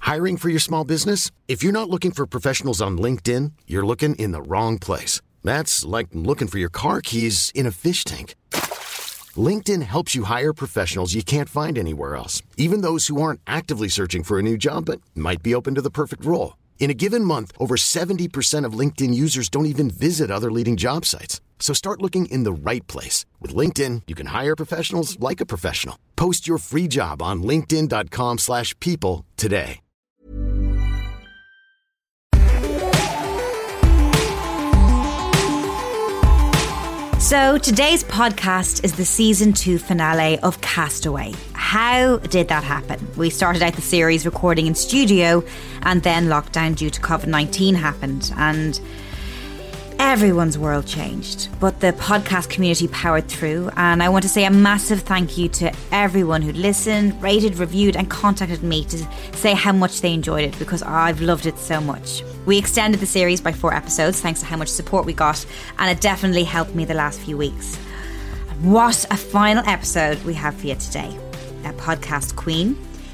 Hiring for your small business? If you're not looking for professionals on LinkedIn, you're looking in the wrong place. That's like looking for your car keys in a fish tank. LinkedIn helps you hire professionals you can't find anywhere else, even those who aren't actively searching for a new job but might be open to the perfect role. In a given month, over 70% of LinkedIn users don't even visit other leading job sites. So start looking in the right place. With LinkedIn, you can hire professionals like a professional. Post your free job on linkedin.com/people today. So today's podcast is the season 2 finale of Castaway. How did that happen? We started out the series recording in studio, and then lockdown due to COVID-19 happened, and everyone's world changed. But the podcast community powered through, and I want to say a massive thank you to everyone who listened, rated, reviewed and contacted me to say how much they enjoyed it, because I've loved it so much. We extended the series by 4 episodes thanks to how much support we got, and it definitely helped me the last few weeks. What a final episode we have for you today. A podcast queen,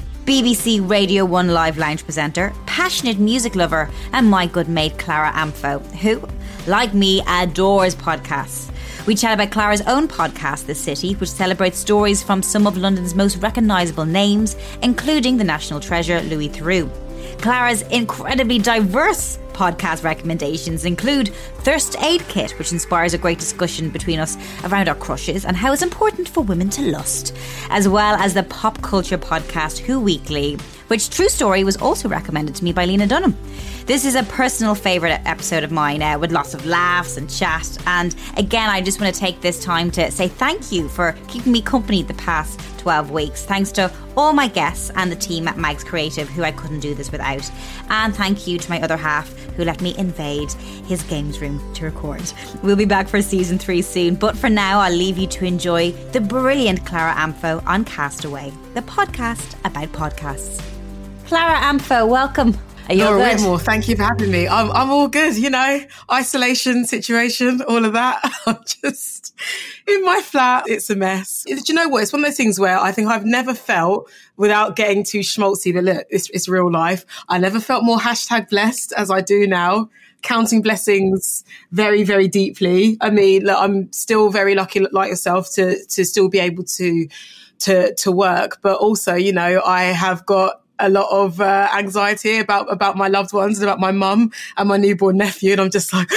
BBC Radio 1 Live Lounge presenter, passionate music lover, and my good mate Clara Ampho, who, like me, adores podcasts. We chat about Clara's own podcast, The City, which celebrates stories from some of London's most recognisable names, including the national treasure Louis Theroux. Clara's incredibly diverse podcast recommendations include Thirst Aid Kit, which inspires a great discussion between us around our crushes and how it's important for women to lust, as well as the pop culture podcast Who Weekly, which, true story, was also recommended to me by Lena Dunham. This is a personal favourite episode of mine, with lots of laughs and chat. And again, I just want to take this time to say thank you for keeping me company the past 12 weeks. Thanks to all my guests and the team at Mags Creative, who I couldn't do this without. And thank you to my other half, who let me invade his games room to record. We'll be back for season 3 soon, but for now I'll leave you to enjoy the brilliant Clara Ampho on Castaway, the podcast about podcasts. Clara Ampho, welcome. Are you all good? Whitmore, thank you for having me. I'm all good, you know, isolation situation, all of that. I'm just in my flat. It's a mess. Do you know what? It's one of those things where I think I've never felt, without getting too schmaltzy, but look, it's real life. I never felt more #blessed as I do now. Counting blessings very, very deeply. I mean, look, I'm still very lucky, like yourself, to still be able to work. But also, you know, I have got a lot of anxiety about my loved ones and about my mum and my newborn nephew, and I'm just like,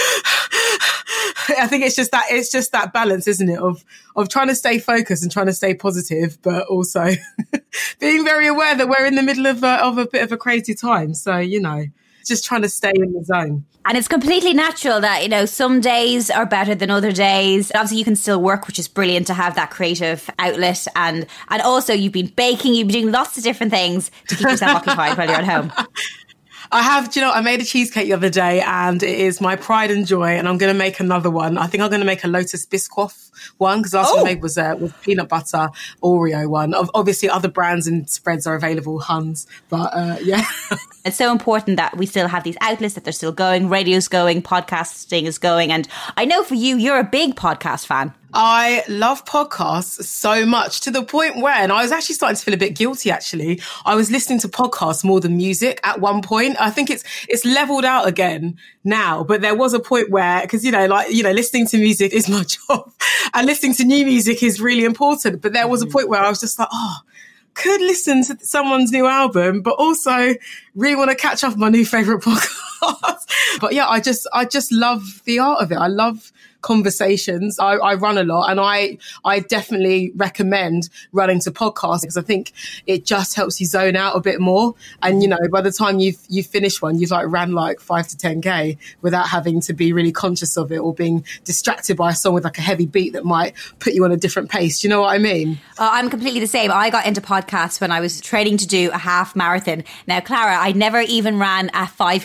I think it's just that balance, isn't it, of trying to stay focused and trying to stay positive, but also being very aware that we're in the middle of a bit of a crazy time. So, you know, just trying to stay in the zone. And it's completely natural that, you know, some days are better than other days. Obviously, you can still work, which is brilliant to have that creative outlet. And also, you've been baking, you've been doing lots of different things to keep yourself occupied while you're at home. I have, do you know, I made a cheesecake the other day and it is my pride and joy, and I'm going to make another one. I think I'm going to make a Lotus Biscoff one, because last one I made was peanut butter Oreo one. Obviously, other brands and spreads are available, Huns, but yeah. It's so important that we still have these outlets, that they're still going, radio's going, podcasting is going. And I know for you, you're a big podcast fan. I love podcasts so much, to the point where, and I was actually starting to feel a bit guilty actually, I was listening to podcasts more than music at one point. I think it's leveled out again now, but there was a point where, because, you know, like, you know, listening to music is my job and listening to new music is really important. But there was a point where I was just like, could listen to someone's new album, but also really want to catch up on my new favourite podcast. But yeah, I just love the art of it. I love conversations. I run a lot, and I definitely recommend running to podcasts, because I think it just helps you zone out a bit more. And, you know, by the time you've finished one, you've like ran like 5 to 10K without having to be really conscious of it or being distracted by a song with like a heavy beat that might put you on a different pace. Do you know what I mean? I'm completely the same. I got into podcasts when I was training to do a half marathon. Now, Clara, I never even ran a 5K. Actually,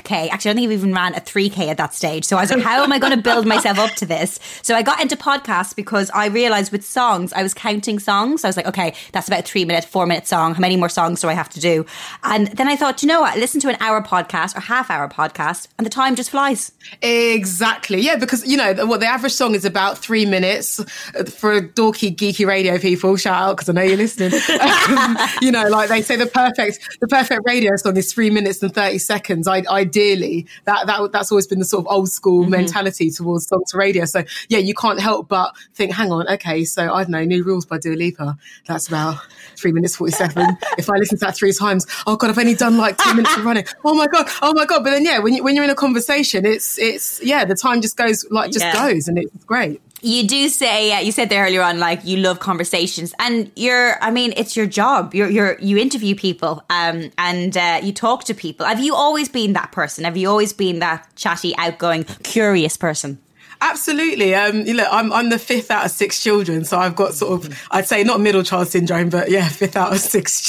actually, I don't think I've even ran a 3K at that stage. So I was like, how am I going to build myself up to this? So I got into podcasts because I realized with songs, I was counting songs. So I was like, okay, that's about 3 minute, 4 minute song. How many more songs do I have to do? And then I thought, you know what? Listen to an hour podcast or half hour podcast and the time just flies. Exactly. Yeah, because, you know, what the average song is about 3 minutes for dorky, geeky radio people. Shout out, because I know you're listening. You know, like they say the perfect radio song is 3 minutes and 30 seconds. Ideally, that's always been the sort of old school mentality towards song to radio. So yeah, you can't help but think, hang on, okay, so I don't know, New Rules by Dua Lipa. That's about 3 minutes 47. If I listen to that 3 times, oh God, I've only done like 2 minutes of running. Oh my God. But then yeah, when you're in a conversation, it's the time just goes goes, and it's great. You do say, you said there earlier on, like you love conversations, and it's your job. You interview people, and you talk to people. Have you always been that person? Have you always been that chatty, outgoing, curious person? Absolutely. Look, I'm the 5th out of 6 children, so I've got sort of, I'd say not middle child syndrome, but yeah, 5th out of 6.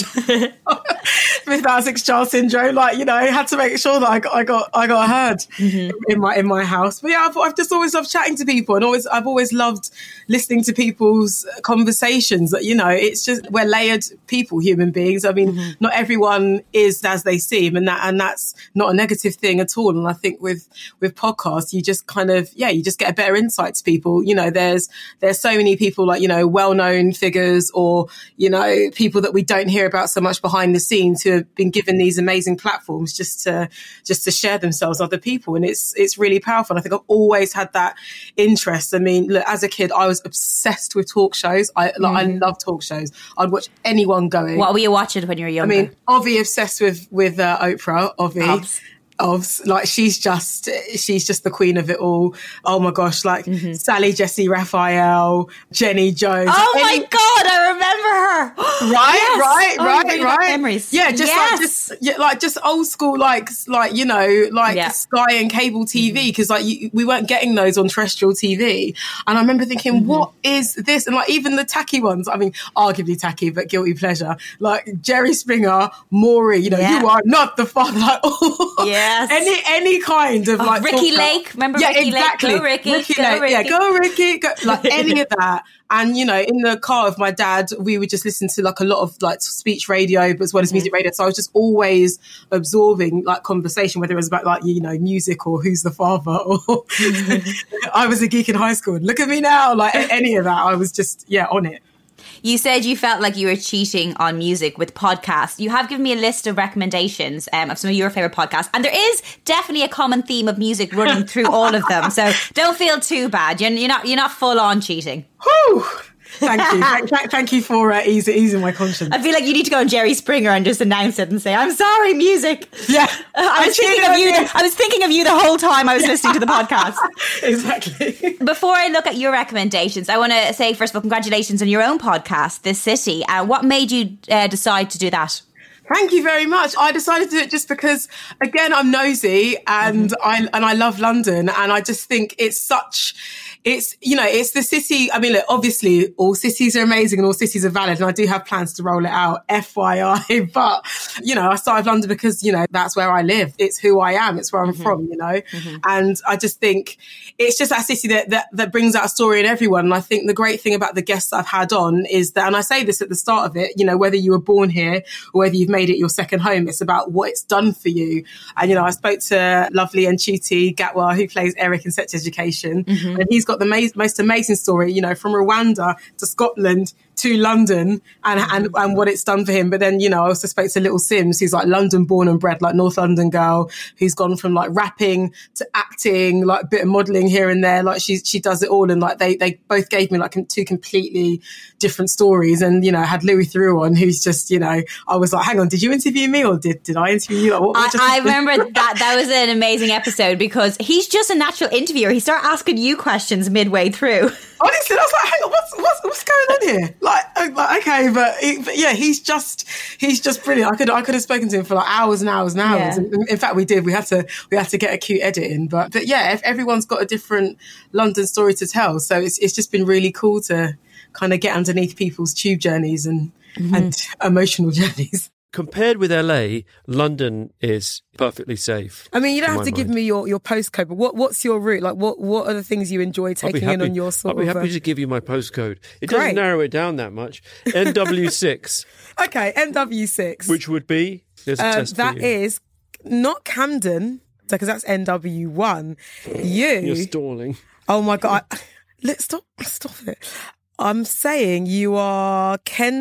5th out of 6 child syndrome. Like, you know, I had to make sure that I got heard in my house. But yeah, I've just always loved chatting to people, and I've always loved listening to people's conversations. You know, it's just, we're layered people, human beings. I mean, not everyone is as they seem, and that's not a negative thing at all. And I think with podcasts, you just kind of, you just get a better insight to people. You know, there's so many people, like, you know, well-known figures, or, you know, people that we don't hear about so much behind the scenes, who have been given these amazing platforms just to share themselves with other people. And it's really powerful. And I think I've always had that interest. I mean, look, as a kid, I was obsessed with talk shows. I love talk shows. I'd watch anyone going. What were you watching when you were younger? I mean, Ovi, obsessed with Oprah, Ovi. Like she's just the queen of it all. Oh my gosh, like Sally Jessy Raphael, Jenny Jones. Oh my God, I remember her. Right. Memories. Yeah, just old school, like you know, like Sky and cable TV, because like we weren't getting those on terrestrial TV. And I remember thinking, what is this? And like even the tacky ones. I mean, arguably tacky, but guilty pleasure. Like Jerry Springer, Maury. You know, you are not the father. Like, yes. Any kind of like Ricky Lake. Remember Ricky exactly. Lake? Go Ricky. Go Ricky. Yeah, go Ricky. Go, like any of that. And, you know, in the car with my dad, we would just listen to like a lot of like speech radio, but as well as music radio. So I was just always absorbing like conversation, whether it was about like, you know, music or who's the father, or I was a geek in high school. Look at me now. Like any of that, I was just, on it. You said you felt like you were cheating on music with podcasts. You have given me a list of recommendations of some of your favourite podcasts. And there is definitely a common theme of music running through all of them. So don't feel too bad. You're not full on cheating. Whew. Thank you. Thank you for easing my conscience. I feel like you need to go on Jerry Springer and just announce it and say, I'm sorry, music. Yeah. I was thinking of you the whole time I was listening to the podcast. Exactly. Before I look at your recommendations, I want to say, first of all, congratulations on your own podcast, This City. What made you decide to do that? Thank you very much. I decided to do it just because, again, I'm nosy and I love London, and I just think it's the city. I mean, look, obviously all cities are amazing and all cities are valid, and I do have plans to roll it out, FYI. But, you know, I started London because, you know, that's where I live. It's who I am. It's where I'm from, you know. And I just think it's just that city that brings out a story in everyone. And I think the great thing about the guests I've had on is that, and I say this at the start of it, you know, whether you were born here or whether you've made it your second home, it's about what it's done for you. And, you know, I spoke to lovely Nchuti Gatwa, who plays Eric in Sex Education, and he's got the most amazing story, you know, from Rwanda to Scotland to London, and what it's done for him. But then, you know, I also spoke to Little Sims, who's like London born and bred, like North London girl, who's gone from like rapping to acting, like a bit of modelling here and there. Like she does it all. And like they both gave me like two completely different stories. And, you know, I had Louis Theroux on, who's just, you know, I was like, hang on, did you interview me or did I interview you? Like, I remember that was an amazing episode, because he's just a natural interviewer. He started asking you questions midway through. Honestly, I was like, hang on, what's going on here? Like okay, but yeah, he's just brilliant. I could have spoken to him for like hours and hours and hours. Yeah. In fact, we did. We had to get a cute edit in. But yeah, if everyone's got a different London story to tell, so it's just been really cool to kind of get underneath people's tube journeys and emotional journeys. compared with LA, London is perfectly safe. I mean, you don't have to give me your postcode, but what's your route? Like, what are the things you enjoy taking in on your sort of... I'll be happy to give you my postcode. It doesn't narrow it down that much. NW6. Okay, NW6. Which would be... There's a test that for you. is not Camden, because that's NW1. You're stalling. Oh my God. Let's stop it. I'm saying you are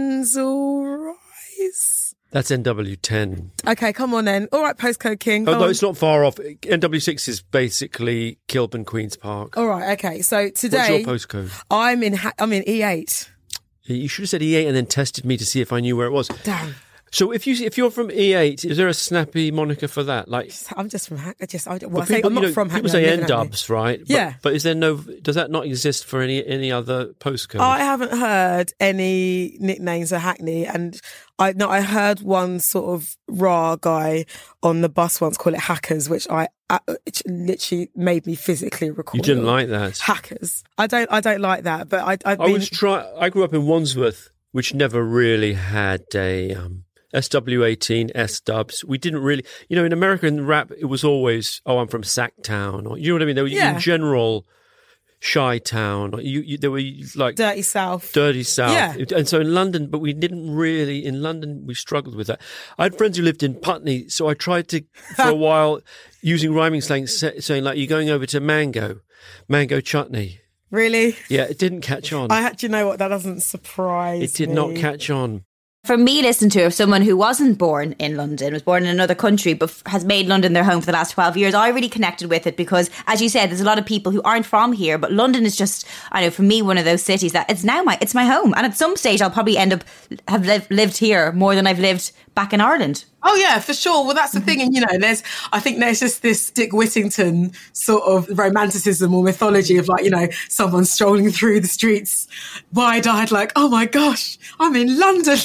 Kensal Rise. That's NW10. Okay, come on then. All right, postcode king. Although it's not far off. NW6 is basically Kilburn Queen's Park. All right, okay. So today... What's your postcode? I'm in E8. You should have said E8 and then tested me to see if I knew where it was. Damn. So if you're from E8, is there a snappy moniker for that? Like, I'm just from Hackney. I'm not from Hackney. People say N-dubs, right? Yeah. But is there does that not exist for any other postcode? I haven't heard any nicknames for Hackney, and I heard one sort of raw guy on the bus once call it Hackers, which it literally made me physically recoil. You didn't like that? Hackers. I don't like that, but I grew up in Wandsworth, which never really had a SW18, S-dubs. We didn't really... in American rap, it was always, I'm from Sacktown, or, you know what I mean? There was in general Chi-town, or there were like... Dirty South. Yeah. And so in London, but we didn't really... In London, we struggled with that. I had friends who lived in Putney, so I tried to, for a while, using rhyming slang, saying like, you're going over to mango chutney. Really? Yeah, it didn't catch on. Do you know what? That doesn't surprise me. It did not catch on. For me, listening to someone who wasn't born in London, was born in another country, but has made London their home for the last 12 years, I really connected with it because, as you said, there's a lot of people who aren't from here, but London is just, I know, for me, one of those cities that it's my home. And at some stage, I'll probably end up have lived here more than I've lived back in Ireland. Oh yeah, for sure. Well, that's the thing. And, I think there's just this Dick Whittington sort of romanticism or mythology of someone strolling through the streets wide-eyed like, oh my gosh, I'm in London.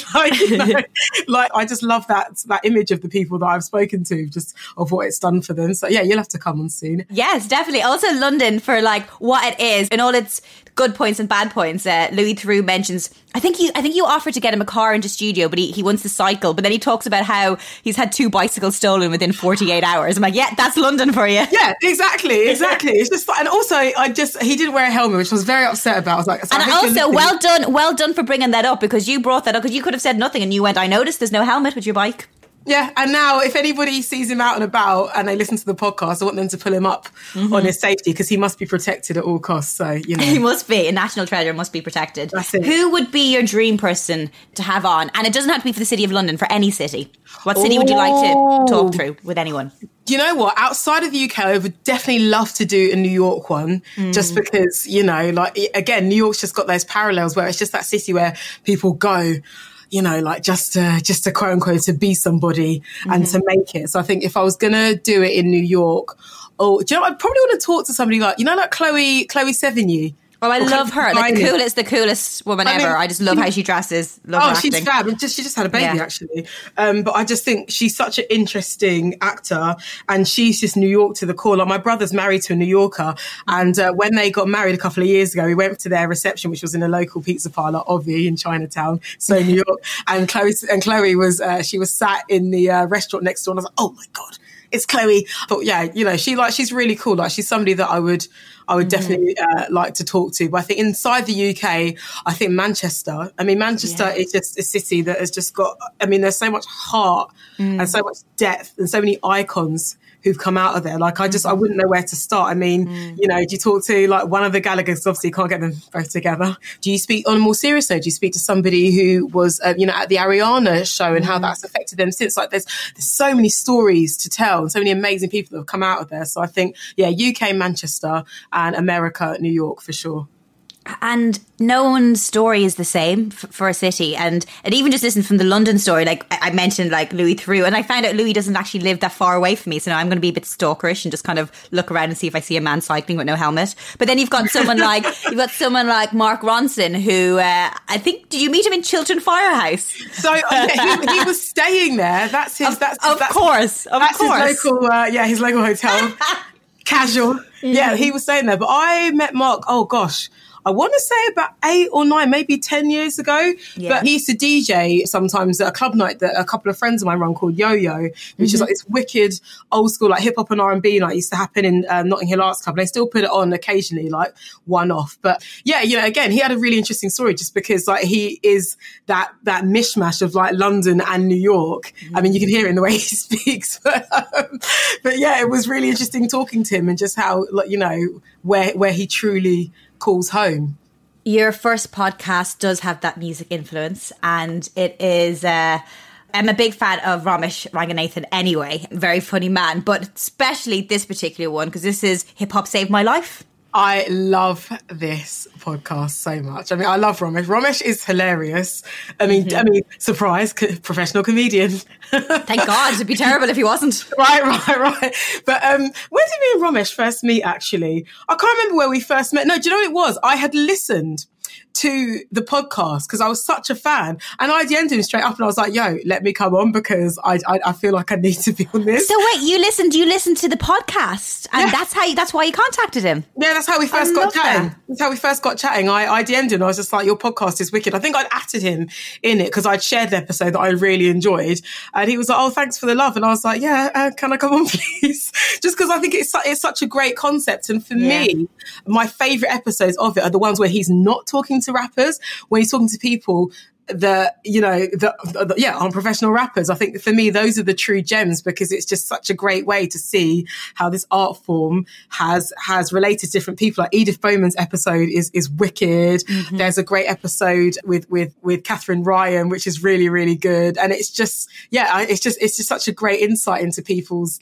I just love that image of the people that I've spoken to, just of what it's done for them. So yeah, you'll have to come on soon. Yes, definitely. Also London for what it is and all its good points and bad points. Louis Theroux mentions, I think you offered to get him a car into studio, but he wants to cycle. But then he talks about how he's had 2 bicycles stolen within 48 hours. I'm like, yeah, that's London for you. Yeah, exactly. It's just, and also he didn't wear a helmet, which I was very upset about. I was like, and also well done for bringing that up, because you brought that up, because you could have said nothing and you went, I noticed there's no helmet with your bike. Yeah, and now if anybody sees him out and about and they listen to the podcast, I want them to pull him up on his safety, because he must be protected at all costs. So, He must be. A national treasure, must be protected. That's it. Who would be your dream person to have on? And it doesn't have to be for the City of London, for any city. What city would you like to talk through with anyone? You know what? Outside of the UK, I would definitely love to do a New York one, just because, again, New York's just got those parallels where it's just that city where people go, just to quote unquote, to be somebody and to make it. So I think if I was going to do it in New York, I'd probably want to talk to somebody like Chloe Sevigny. Oh, I love her. The coolest woman ever. I just love how she dresses. Love her acting. She's fab. She just had a baby, actually. But I just think she's such an interesting actor, and she's just New York to the core. Like, my brother's married to a New Yorker, and when they got married a couple of years ago, we went to their reception, which was in a local pizza parlor, Ovi, in Chinatown, so New York. And Chloe was she was sat in the restaurant next door, and I was like, oh my God, it's Chloe. But yeah, she's really cool. Like, she's somebody that I would definitely like to talk to. But I think inside the UK, I think Manchester. I mean, Manchester is just a city that has just got, there's so much heart and so much depth and so many icons who've come out of there. Like, I wouldn't know where to start. I mean, do you talk to one of the Gallaghers? Obviously, you can't get them both together. Do you speak on a more serious note? Do you speak to somebody who was, at the Ariana show and how that's affected them since? Like, there's so many stories to tell and so many amazing people that have come out of there. So I think, UK, Manchester, and America, New York for sure. And no one's story is the same for a city. And even just listen from the London story, like I mentioned, like Louis Theroux, and I found out Louis doesn't actually live that far away from me. So now I'm going to be a bit stalkerish and just kind of look around and see if I see a man cycling with no helmet. But then you've got someone like Mark Ronson, who I think, did you meet him in Chiltern Firehouse? So he was staying there. That's his. Of course. His local. His local hotel. Casual. Yeah, he was staying there. But I met Mark. Oh gosh. I want to say about 8 or 9, maybe 10 years ago. Yeah. But he used to DJ sometimes at a club night that a couple of friends of mine run called Yo-Yo, which is like this wicked old school like hip hop and R&B night. It used to happen in Notting Hill Arts Club. They still put it on occasionally, like one off. But yeah, you know, again, he had a really interesting story just because like he is that mishmash of like London and New York. I mean, you can hear it in the way he speaks. But yeah, it was really interesting talking to him and just how, like, you know, where he truly calls home. Your first podcast does have that music influence, and it is I'm a big fan of Ramesh Ranganathan anyway, very funny man, but especially this particular one because this is Hip Hop Saved My Life. I love this podcast so much. I mean, I love Ramesh. Ramesh is hilarious. I mean, surprise, professional comedian. Thank God, it'd be terrible if he wasn't. Right. But where did me and Ramesh first meet, actually? I can't remember where we first met. No, do you know what it was? I had listened to the podcast because I was such a fan, and I DM'd him straight up and I was like, yo, let me come on because I feel like I need to be on this. So wait, you listened to the podcast and that's why you contacted him? Yeah, that's how we first got chatting. That's how we first got chatting. I DM'd him. I was just like, your podcast is wicked. I think I'd added him in it because I'd shared the episode that I really enjoyed, and he was like, oh, thanks for the love. And I was like, yeah, can I come on please? Just because I think it's such a great concept, and for me, my favourite episodes of it are the ones where he's not talking to rappers, when he's talking to people that, you know, unprofessional rappers. I think for me, those are the true gems because it's just such a great way to see how this art form has related to different people. Like Edith Bowman's episode is wicked. Mm-hmm. There's a great episode with Catherine Ryan, which is really, really good. And it's just such a great insight into people's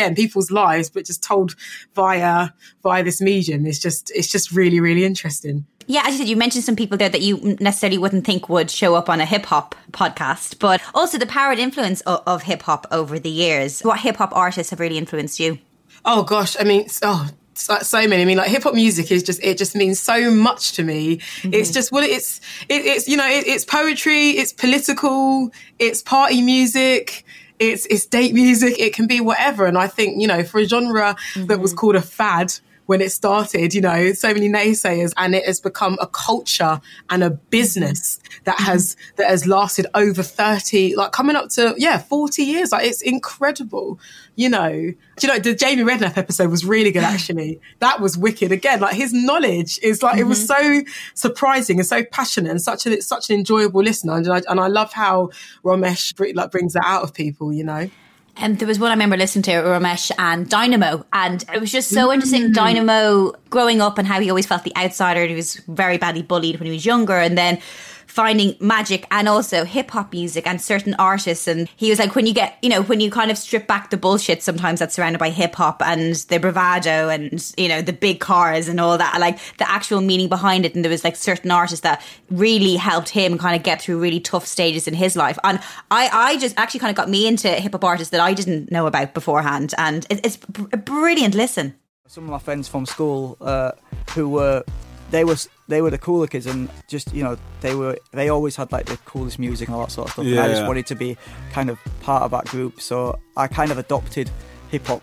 lives, but just told via this medium. It's just really, really interesting. Yeah, as you said, you mentioned some people there that you necessarily wouldn't think would show up on a hip-hop podcast, but also the power and influence of hip-hop over the years. What hip-hop artists have really influenced you? Oh, gosh. I mean, so many. I mean, like hip-hop music it just means so much to me. Mm-hmm. It's just it's you know, it's poetry, it's political, it's party music, it's date music, it can be whatever. And I think, you know, for a genre that was called a fad when it started, you know, so many naysayers, and it has become a culture and a business that has lasted over 30, like coming up to 40 years. Like, it's incredible, you know. Do you know, the Jamie Redknapp episode was really good, actually. That was wicked. Again, like, his knowledge is like, it was so surprising and so passionate and such an enjoyable listener. And I love how Ramesh brings that out of people, you know. And there was one I remember listening to, Ramesh and Dynamo, and it was just so interesting. Dynamo growing up and how he always felt the outsider, and he was very badly bullied when he was younger, and then finding magic and also hip-hop music and certain artists. And he was like, when you kind of strip back the bullshit sometimes that's surrounded by hip-hop and the bravado and, you know, the big cars and all that, like the actual meaning behind it. And there was like certain artists that really helped him kind of get through really tough stages in his life. And I just actually kind of got me into hip-hop artists that I didn't know about beforehand. And it's a brilliant listen. Some of my friends from school who were... They were the cooler kids, and just, you know, they always had like the coolest music and all that sort of stuff. Yeah. And I just wanted to be kind of part of that group, so I kind of adopted hip hop.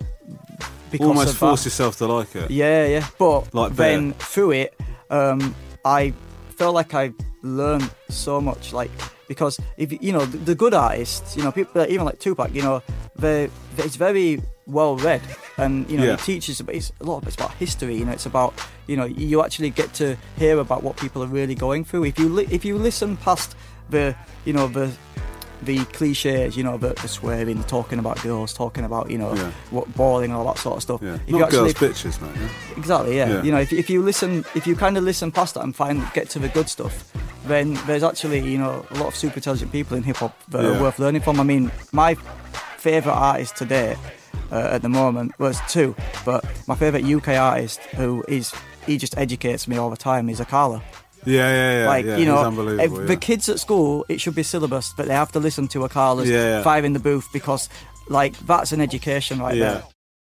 Almost forced yourself to like it. Yeah. But like then through it, I felt like I learned so much, like, because if you know the good artists, you know, people even like Tupac, you know, it's very well read, and you know, it teaches. It's a lot of it's about history. You know, it's about, you know, you actually get to hear about what people are really going through. If you listen past the cliches, you know, the swearing, the talking about girls, talking about, you know, what balling and all that sort of stuff. Yeah. Not girls' bitches, mate. Yeah? Exactly. Yeah. You know, if you kind of listen past that and get to the good stuff, then there's actually, you know, a lot of super intelligent people in hip hop that are worth learning from. I mean, my favourite artist today at the moment was two, but my favourite UK artist he just educates me all the time is Akala. Yeah. Like, you know, the kids at school, it should be syllabus, but they have to listen to Akala's Fire in the Booth because, like, that's an education right there.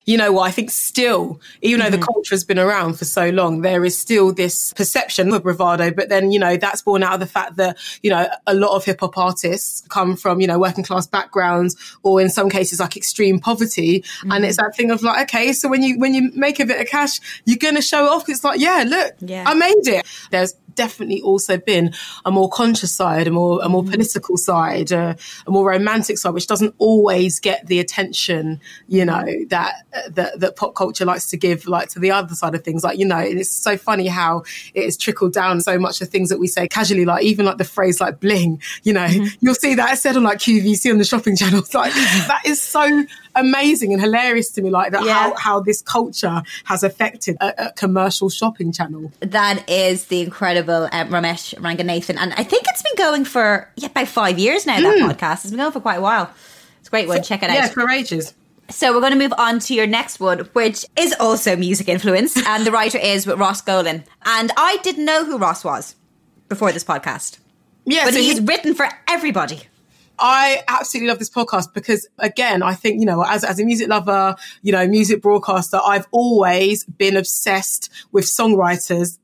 you know what, I think still, even though the culture has been around for so long, there is still this perception of bravado. But then, you know, that's born out of the fact that, you know, a lot of hip hop artists come from, you know, working class backgrounds, or in some cases like extreme poverty. And it's that thing of like, okay, so when you make a bit of cash, you're going to show it off. It's like, yeah, look, I made it. There's definitely also been a more conscious side, a more political side, a more romantic side, which doesn't always get the attention, you know, that pop culture likes to give, like, to the other side of things. Like, you know, it's so funny how it has trickled down so much of things that we say casually, like even like the phrase like bling, you know, you'll see that said on like QVC on the shopping channels. Like that is so amazing and hilarious to me, like that, how this culture has affected a commercial shopping channel. That is the incredible Ramesh Ranganathan, and I think it's been going for about 5 years now. That podcast has been going for quite a while. It's a great one. Check it out. Yeah, for ages. So we're going to move on to your next one, which is also music influence, and the writer is Ross Golan. And I didn't know who Ross was before this podcast. Yeah, but so he's written for everybody. I absolutely love this podcast because, again, I think, you know, as a music lover, you know, music broadcaster, I've always been obsessed with songwriters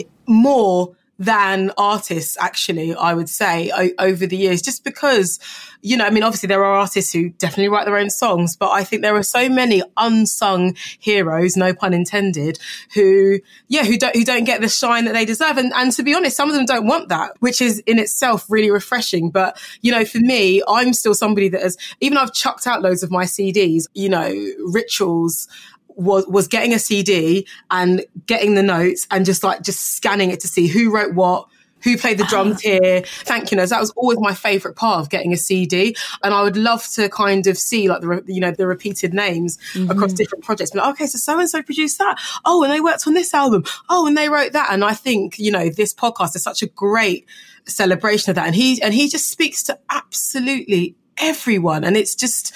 more than artists, actually, I would say, over the years, just because, you know, I mean, obviously there are artists who definitely write their own songs, but I think there are so many unsung heroes, no pun intended, who don't get the shine that they deserve. And to be honest, some of them don't want that, which is in itself really refreshing. But, you know, for me, I'm still somebody that has, even I've chucked out loads of my CDs, you know, Rituals, was getting a CD and getting the notes and just scanning it to see who wrote what, who played the drums here. Thank you. That was always my favourite part of getting a CD. And I would love to kind of see like the repeated names across different projects. But okay, so so-and-so produced that. Oh, and they worked on this album. Oh, and they wrote that. And I think, you know, this podcast is such a great celebration of that. And he just speaks to absolutely everyone, and it's just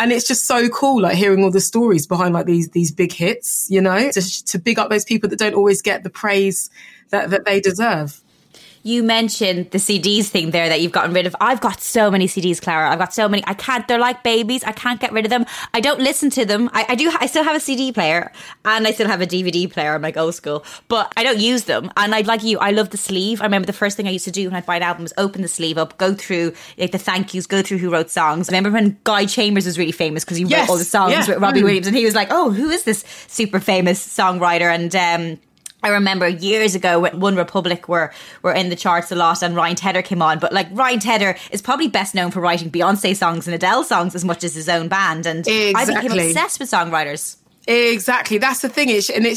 so cool, like hearing all the stories behind like these big hits, you know, to big up those people that don't always get the praise that they deserve. You mentioned the CDs thing there that you've gotten rid of. I've got so many CDs, Clara. I've got so many. They're like babies. I can't get rid of them. I don't listen to them. I still have a CD player and I still have a DVD player. I'm like old school, but I don't use them. And I'd like you, I love the sleeve. I remember the first thing I used to do when I'd buy an album was open the sleeve up, go through like the thank yous, go through who wrote songs. I remember when Guy Chambers was really famous because he wrote all the songs with Robbie Williams, and he was like, oh, who is this super famous songwriter? And, I remember years ago when One Republic were in the charts a lot and Ryan Tedder came on. But like Ryan Tedder is probably best known for writing Beyonce songs and Adele songs as much as his own band. And I became obsessed with songwriters. Exactly. That's the thing.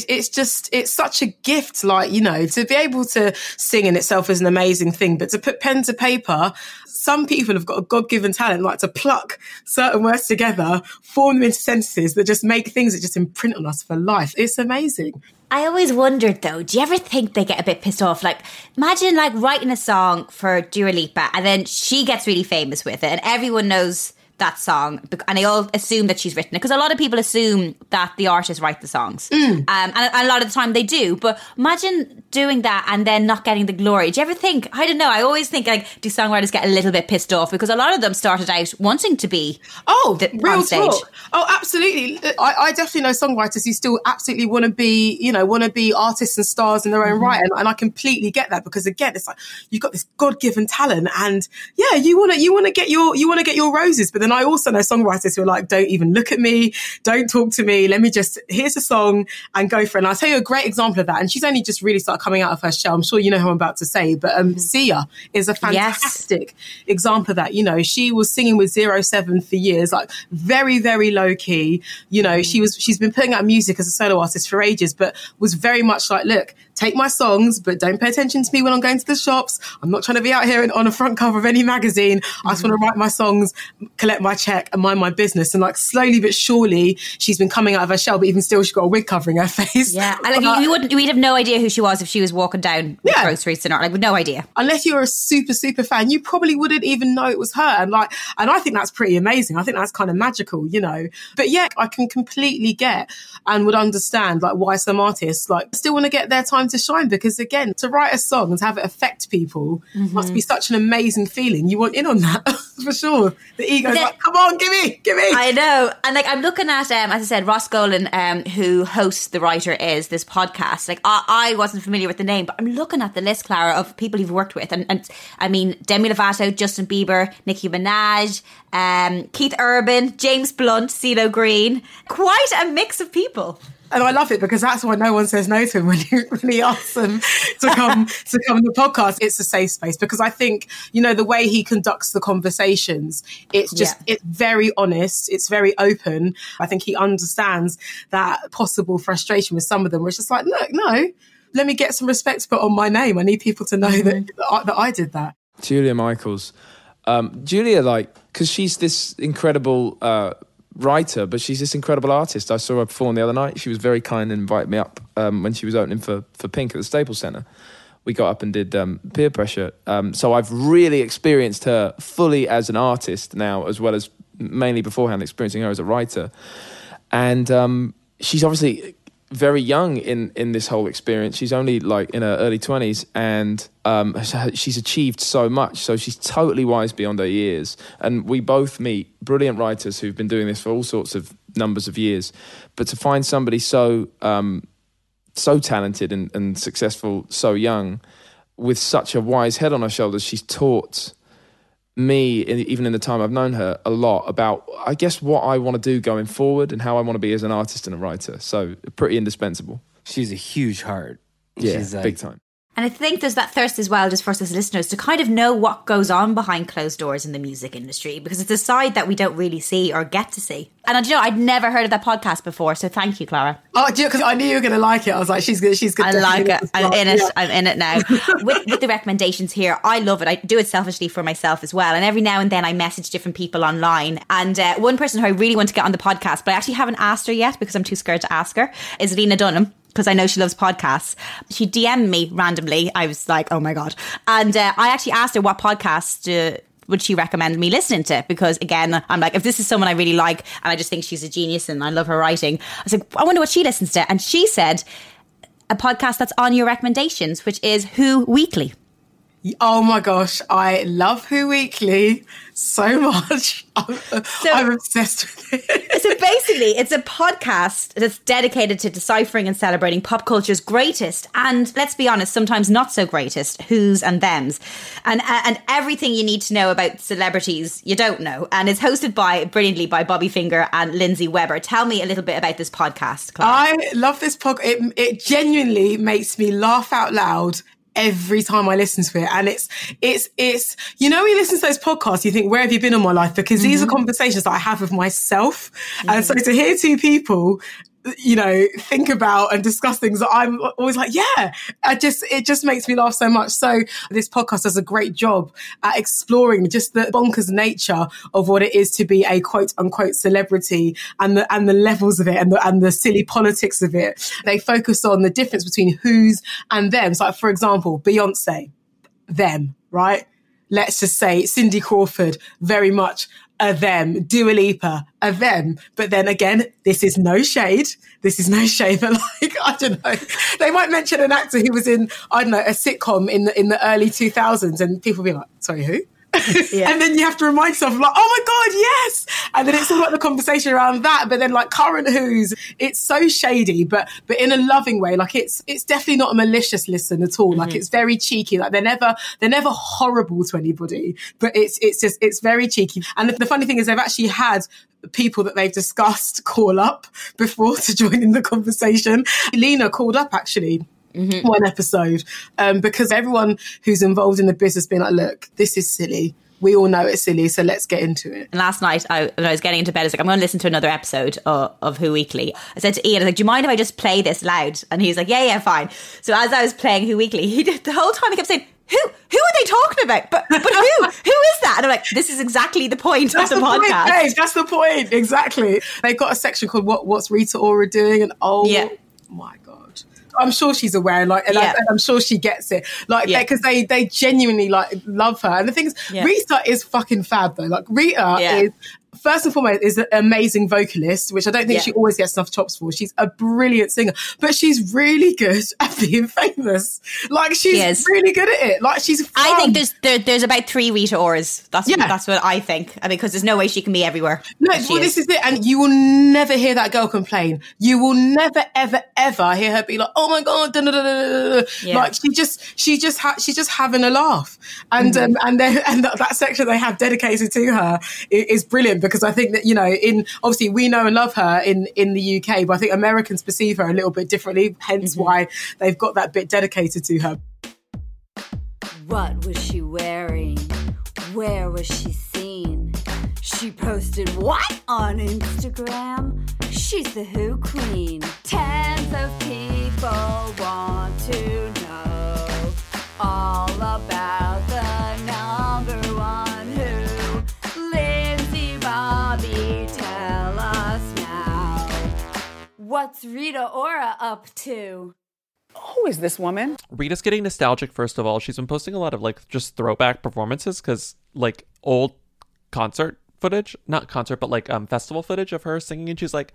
It's such a gift, like, you know, to be able to sing in itself is an amazing thing. But to put pen to paper, some people have got a God-given talent, like to pluck certain words together, form them into sentences that just make things that just imprint on us for life. It's amazing. I always wondered though, do you ever think they get a bit pissed off? Like, imagine like writing a song for Dua Lipa and then she gets really famous with it and everyone knows that song and they all assume that she's written it, because a lot of people assume that the artists write the songs and a lot of the time they do, but imagine doing that and then not getting the glory. Do you ever think, I don't know, I always think like, do songwriters get a little bit pissed off because a lot of them started out wanting to be real on stage. Talk. Oh, absolutely. I definitely know songwriters who still absolutely want to be artists and stars in their own right, and I completely get that, because again, it's like you've got this God-given talent and you want to get your roses, but then I also know songwriters who are like, don't even look at me, don't talk to me, here's a song and go for it. And I'll tell you a great example of that, and she's only just really started coming out of her shell. I'm sure you know who I'm about to say, but Sia is a fantastic example of that. You know, she was singing with 07 for years, like very, very low key. You know, she's been putting out music as a solo artist for ages, but was very much like, look, take my songs, but don't pay attention to me when I'm going to the shops. I'm not trying to be out here on a front cover of any magazine. I just want to write my songs, collect my check and mind my business. And like slowly but surely, she's been coming out of her shell, but even still, she's got a wig covering her face. Yeah, and like we'd have no idea who she was if she was walking down the grocery store, like with no idea. Unless you're a super, super fan, you probably wouldn't even know it was her. And I think that's pretty amazing. I think that's kind of magical, you know. But yeah, I can completely get and would understand like why some artists like still want to get their time to shine, because again, to write a song and to have it affect people must be such an amazing feeling. You want in on that for sure. The ego. like, come on, give me. I know. And like, I'm looking at, as I said, Ross Golan, who hosts The Writer Is, this podcast. Like, I wasn't familiar with the name, but I'm looking at the list, Clara, of people you've worked with. And I mean, Demi Lovato, Justin Bieber, Nicki Minaj, Keith Urban, James Blunt, CeeLo Green. Quite a mix of people. And I love it because that's why no one says no to him when he asks them to come to the podcast. It's a safe space because I think, you know, the way he conducts the conversations, it's just, it's very honest. It's very open. I think he understands that possible frustration with some of them where it's just like, look, no, let me get some respect put on my name. I need people to know that I did that. Julia Michaels. Julia, like, because she's this incredible writer, but she's this incredible artist. I saw her perform the other night. She was very kind and invited me up when she was opening for Pink at the Staples Centre. We got up and did Peer Pressure. So I've really experienced her fully as an artist now, as well as mainly beforehand experiencing her as a writer. And she's obviously very young in this whole experience. She's only like in her early 20s and she's achieved so much. So she's totally wise beyond her years. And we both meet brilliant writers who've been doing this for all sorts of numbers of years. But to find somebody so talented and successful so young with such a wise head on her shoulders, she's taught me, even in the time I've known her, a lot about, I guess, what I want to do going forward and how I want to be as an artist and a writer. So pretty indispensable. She's a huge heart. Yeah, she's big time. And I think there's that thirst as well, just for us as listeners, to kind of know what goes on behind closed doors in the music industry, because it's a side that we don't really see or get to see. And you know, I'd never heard of that podcast before, so thank you, Clara. Oh, because I knew you were going to like it. I was like, she's good. I like it. I'm in it. I'm in it now. with the recommendations here, I love it. I do it selfishly for myself as well. And every now and then I message different people online. And one person who I really want to get on the podcast, but I actually haven't asked her yet because I'm too scared to ask her, is Lena Dunham, because I know she loves podcasts. She DM'd me randomly. I was like, oh my God. And I actually asked her what podcast would she recommend me listening to? Because again, I'm like, if this is someone I really like and I just think she's a genius and I love her writing, I was like, I wonder what she listens to. And she said a podcast that's on your recommendations, which is Who Weekly. Oh my gosh, I love Who Weekly so much. I'm obsessed with it. So basically, it's a podcast that's dedicated to deciphering and celebrating pop culture's greatest and, let's be honest, sometimes not so greatest who's and thems. And everything you need to know about celebrities you don't know. And it's hosted brilliantly by Bobby Finger and Lindsay Weber. Tell me a little bit about this podcast, Clara. I love this podcast. It genuinely makes me laugh out loud every time I listen to it. And it's, you know, when you listen to those podcasts, you think, where have you been all my life? Because these are conversations that I have with myself. And so to hear two people, you know, think about and discuss things that I'm always like, yeah, it just makes me laugh so much. So this podcast does a great job at exploring just the bonkers nature of what it is to be a quote unquote celebrity and the levels of it and the silly politics of it. They focus on the difference between who's and them. So like, for example, Beyonce, them, right? Let's just say Cindy Crawford, very much a them. Dua Lipa, a them. But then again, this is no shade, but like, I don't know. They might mention an actor who was in, I don't know, a sitcom in the early 2000s and people be like, sorry, who? Yeah. And then you have to remind yourself, like, oh my God, yes. And then it's all like the conversation around that. But then like current who's, it's so shady, but in a loving way. Like it's definitely not a malicious listen at all. Like it's very cheeky. Like they're never horrible to anybody, but it's very cheeky. And the funny thing is they've actually had people that they've discussed call up before to join in the conversation. Lena called up actually. One episode, because everyone who's involved in the business being like, look, this is silly. We all know it's silly, so let's get into it. And last night, when I was getting into bed, I was like, I'm going to listen to another episode of Who Weekly. I said to Ian, I was like, do you mind if I just play this loud? And he's like, yeah, fine. So as I was playing Who Weekly, he did the whole time he kept saying, who are they talking about? But who? Who is that? And I'm like, this is exactly the point of the podcast. Point, that's the point, exactly. They've got a section called What's Rita Ora Doing? And my God. I'm sure she's aware, and I'm sure she gets it, because they genuinely like love her. And the thing is, Rita is fucking fab though. Like Rita is first and foremost, is an amazing vocalist, which I don't think she always gets enough chops for. She's a brilliant singer, but she's really good at being famous. Like, she's really good at it. Like, she's fun. I think there's about 3 Rita Oras. That's what I think, because there's no way she can be everywhere. No, well, this is it. And you will never hear that girl complain. You will never, ever, ever hear her be like, oh my God, da, da, da, da, da. Like, she's just having a laugh. And, and that section they have dedicated to her is brilliant, because I think that, you know, obviously we know and love her in the UK, but I think Americans perceive her a little bit differently, hence why they've got that bit dedicated to her. What was she wearing? Where was she seen? She posted what on Instagram? She's the Who Queen. Tens of people want to know all about the number one Who. Lindsay, Bobby, tell us now. What's Rita Ora up to? Who is this woman? Rita's getting nostalgic, first of all. She's been posting a lot of, like, just throwback performances, because, like, old concert footage, not concert, but, like, festival footage of her singing, and she's like,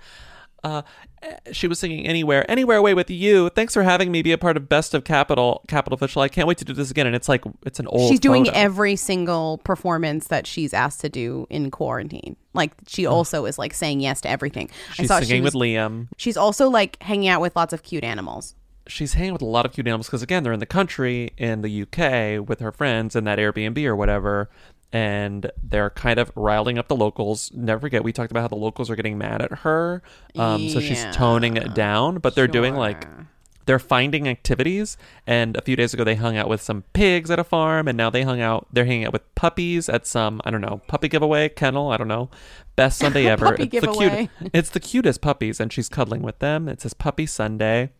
she was singing Anywhere Away with You. Thanks for having me be a part of Best of Capital Official. I can't wait to do this again. And it's like, it's an old She's doing photo. every single performance that she's asked to do in quarantine. Like, she also is, like, saying yes to everything. She's singing with Liam. She's also, like, hanging out with lots of cute animals. She's hanging with a lot of cute animals because, again, they're in the country, in the UK, with her friends in that Airbnb or whatever, and they're kind of riling up the locals. Never forget, we talked about how the locals are getting mad at her, so she's toning it down, but they're doing, like, they're finding activities, and a few days ago they hung out with some pigs at a farm, and now they're hanging out with puppies at some, I don't know, puppy giveaway, kennel, I don't know. Best Sunday ever. It's the cutest puppies, and she's cuddling with them. It says Puppy Sunday.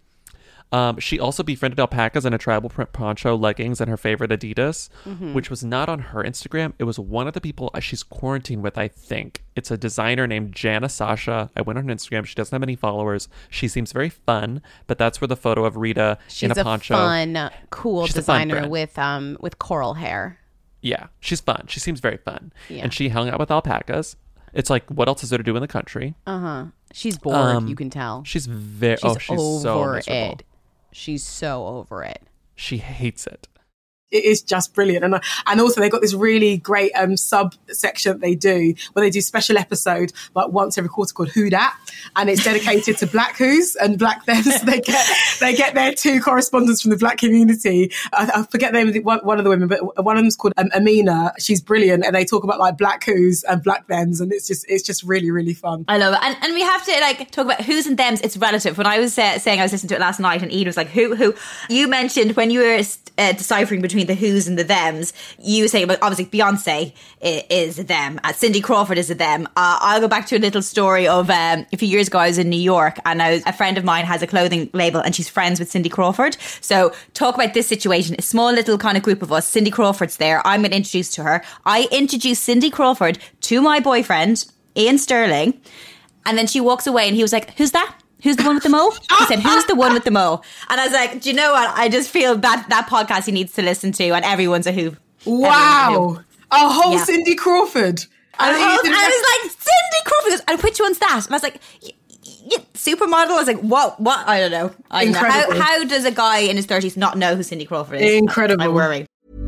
She also befriended alpacas in a tribal print poncho, leggings, and her favorite Adidas, which was not on her Instagram. It was one of the people she's quarantined with, I think. It's a designer named Jana Sasha. I went on her Instagram. She doesn't have any followers. She seems very fun, but that's where the photo of Rita in a poncho. She's a fun, cool designer with coral hair. Yeah, she's fun. She seems very fun. Yeah. And she hung out with alpacas. It's like, what else is there to do in the country? She's bored, you can tell. She's very... she's over so it. She's so over it. She hates it. It is just brilliant. And also they've got this really great subsection that they do where they do special episode like once every quarter called Who Dat, and it's dedicated to Black Who's and Black Them. So they get their 2 correspondents from the Black community. I forget the name of one of the women, but one of them's called Amina. She's brilliant, and they talk about like Black Who's and Black Thems, and it's just really, really fun. I love it. And we have to like talk about who's and thems. It's relative. When I was saying I was listening to it last night, and Ian was like, who? You mentioned when you were deciphering between the who's and the thems, you were saying about obviously Beyonce is a them, Cindy Crawford is a them. I'll go back to a little story of a few years ago. I was in New York, and a friend of mine has a clothing label, and she's friends with Cindy Crawford. So talk about this situation. A small little kind of group of us. Cindy Crawford's there. I'm going to introduce to her. I introduced Cindy Crawford to my boyfriend Ian Sterling, and then she walks away, and he was like, "Who's that? Who's the one with the mo?" He said, "Who's the one with the mo?" And I was like, do you know what? I just feel that podcast he needs to listen to, and everyone's a who. Wow. A whole Cindy Crawford. And I was like, Cindy Crawford. And which one's that? And I was like, supermodel. I was like, what? I don't know. Incredible. How does a guy in his 30s not know who Cindy Crawford is? Incredible. I worry.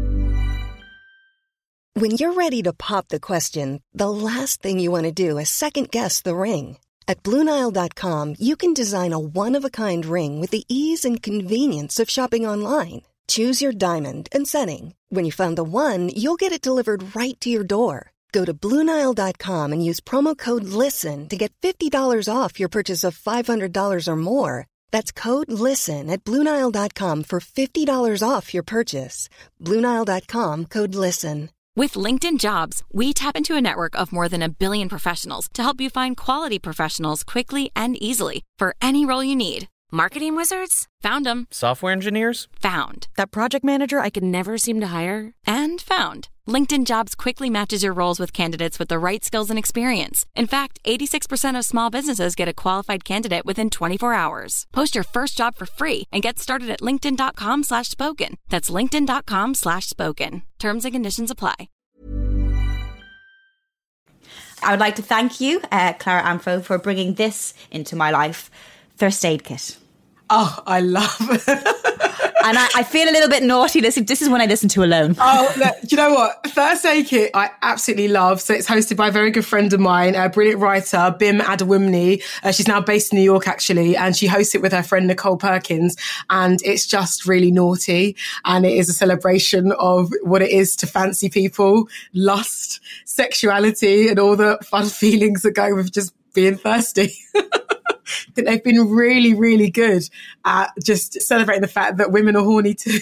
When you're ready to pop the question, the last thing you want to do is second guess the ring. At BlueNile.com, you can design a one-of-a-kind ring with the ease and convenience of shopping online. Choose your diamond and setting. When you find the one, you'll get it delivered right to your door. Go to BlueNile.com and use promo code LISTEN to get $50 off your purchase of $500 or more. That's code LISTEN at BlueNile.com for $50 off your purchase. BlueNile.com, code LISTEN. With LinkedIn Jobs, we tap into a network of more than 1 billion professionals to help you find quality professionals quickly and easily for any role you need. Marketing wizards? Found them. Software engineers? Found. That project manager I could never seem to hire? And found. LinkedIn Jobs quickly matches your roles with candidates with the right skills and experience. In fact, 86% of small businesses get a qualified candidate within 24 hours. Post your first job for free and get started at linkedin.com/spoken. That's linkedin.com/spoken. Terms and conditions apply. I would like to thank you, Clara Amfo, for bringing this into my life. First Aid Kit. Oh, I love it. And I feel a little bit naughty. This is one I listen to alone. Oh, look, do you know what? First Aid Kit, I absolutely love. So it's hosted by a very good friend of mine, a brilliant writer, Bim Adewumne. She's now based in New York, actually, and she hosts it with her friend Nicole Perkins. And it's just really naughty. And it is a celebration of what it is to fancy people, lust, sexuality, and all the fun feelings that go with just being thirsty. I think they've been really, really good at just celebrating the fact that women are horny too.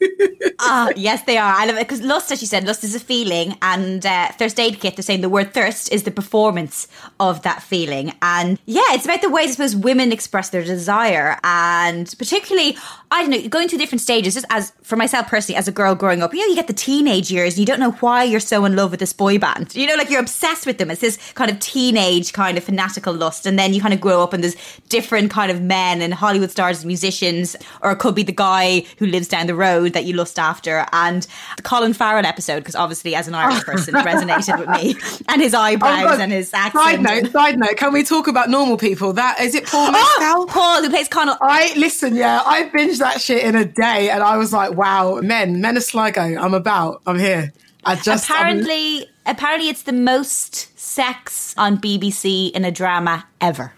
Yes, they are. I love it because lust, as you said, lust is a feeling, and First Aid Kit, they're saying the word thirst is the performance of that feeling. And yeah, it's about the ways, I suppose, women express their desire, and particularly, I don't know, going through different stages. Just as for myself personally, as a girl growing up, you get the teenage years and you don't know why you're so in love with this boy band. Like you're obsessed with them. It's this kind of teenage kind of fanatical lust, and then you kind of grow up and there's different kind of men and Hollywood stars and musicians, or it could be the guy who lives down the road that you lust after. And the Colin Farrell episode, because obviously as an Irish person it resonated with me, and his eyebrows and his accent. Side note, can we talk about normal people? That is it, Paul Mescal? Paul, who plays Connell. I binged that shit in a day and I was like, wow, men of Sligo, I'm here. Apparently it's the most sex on BBC in a drama ever.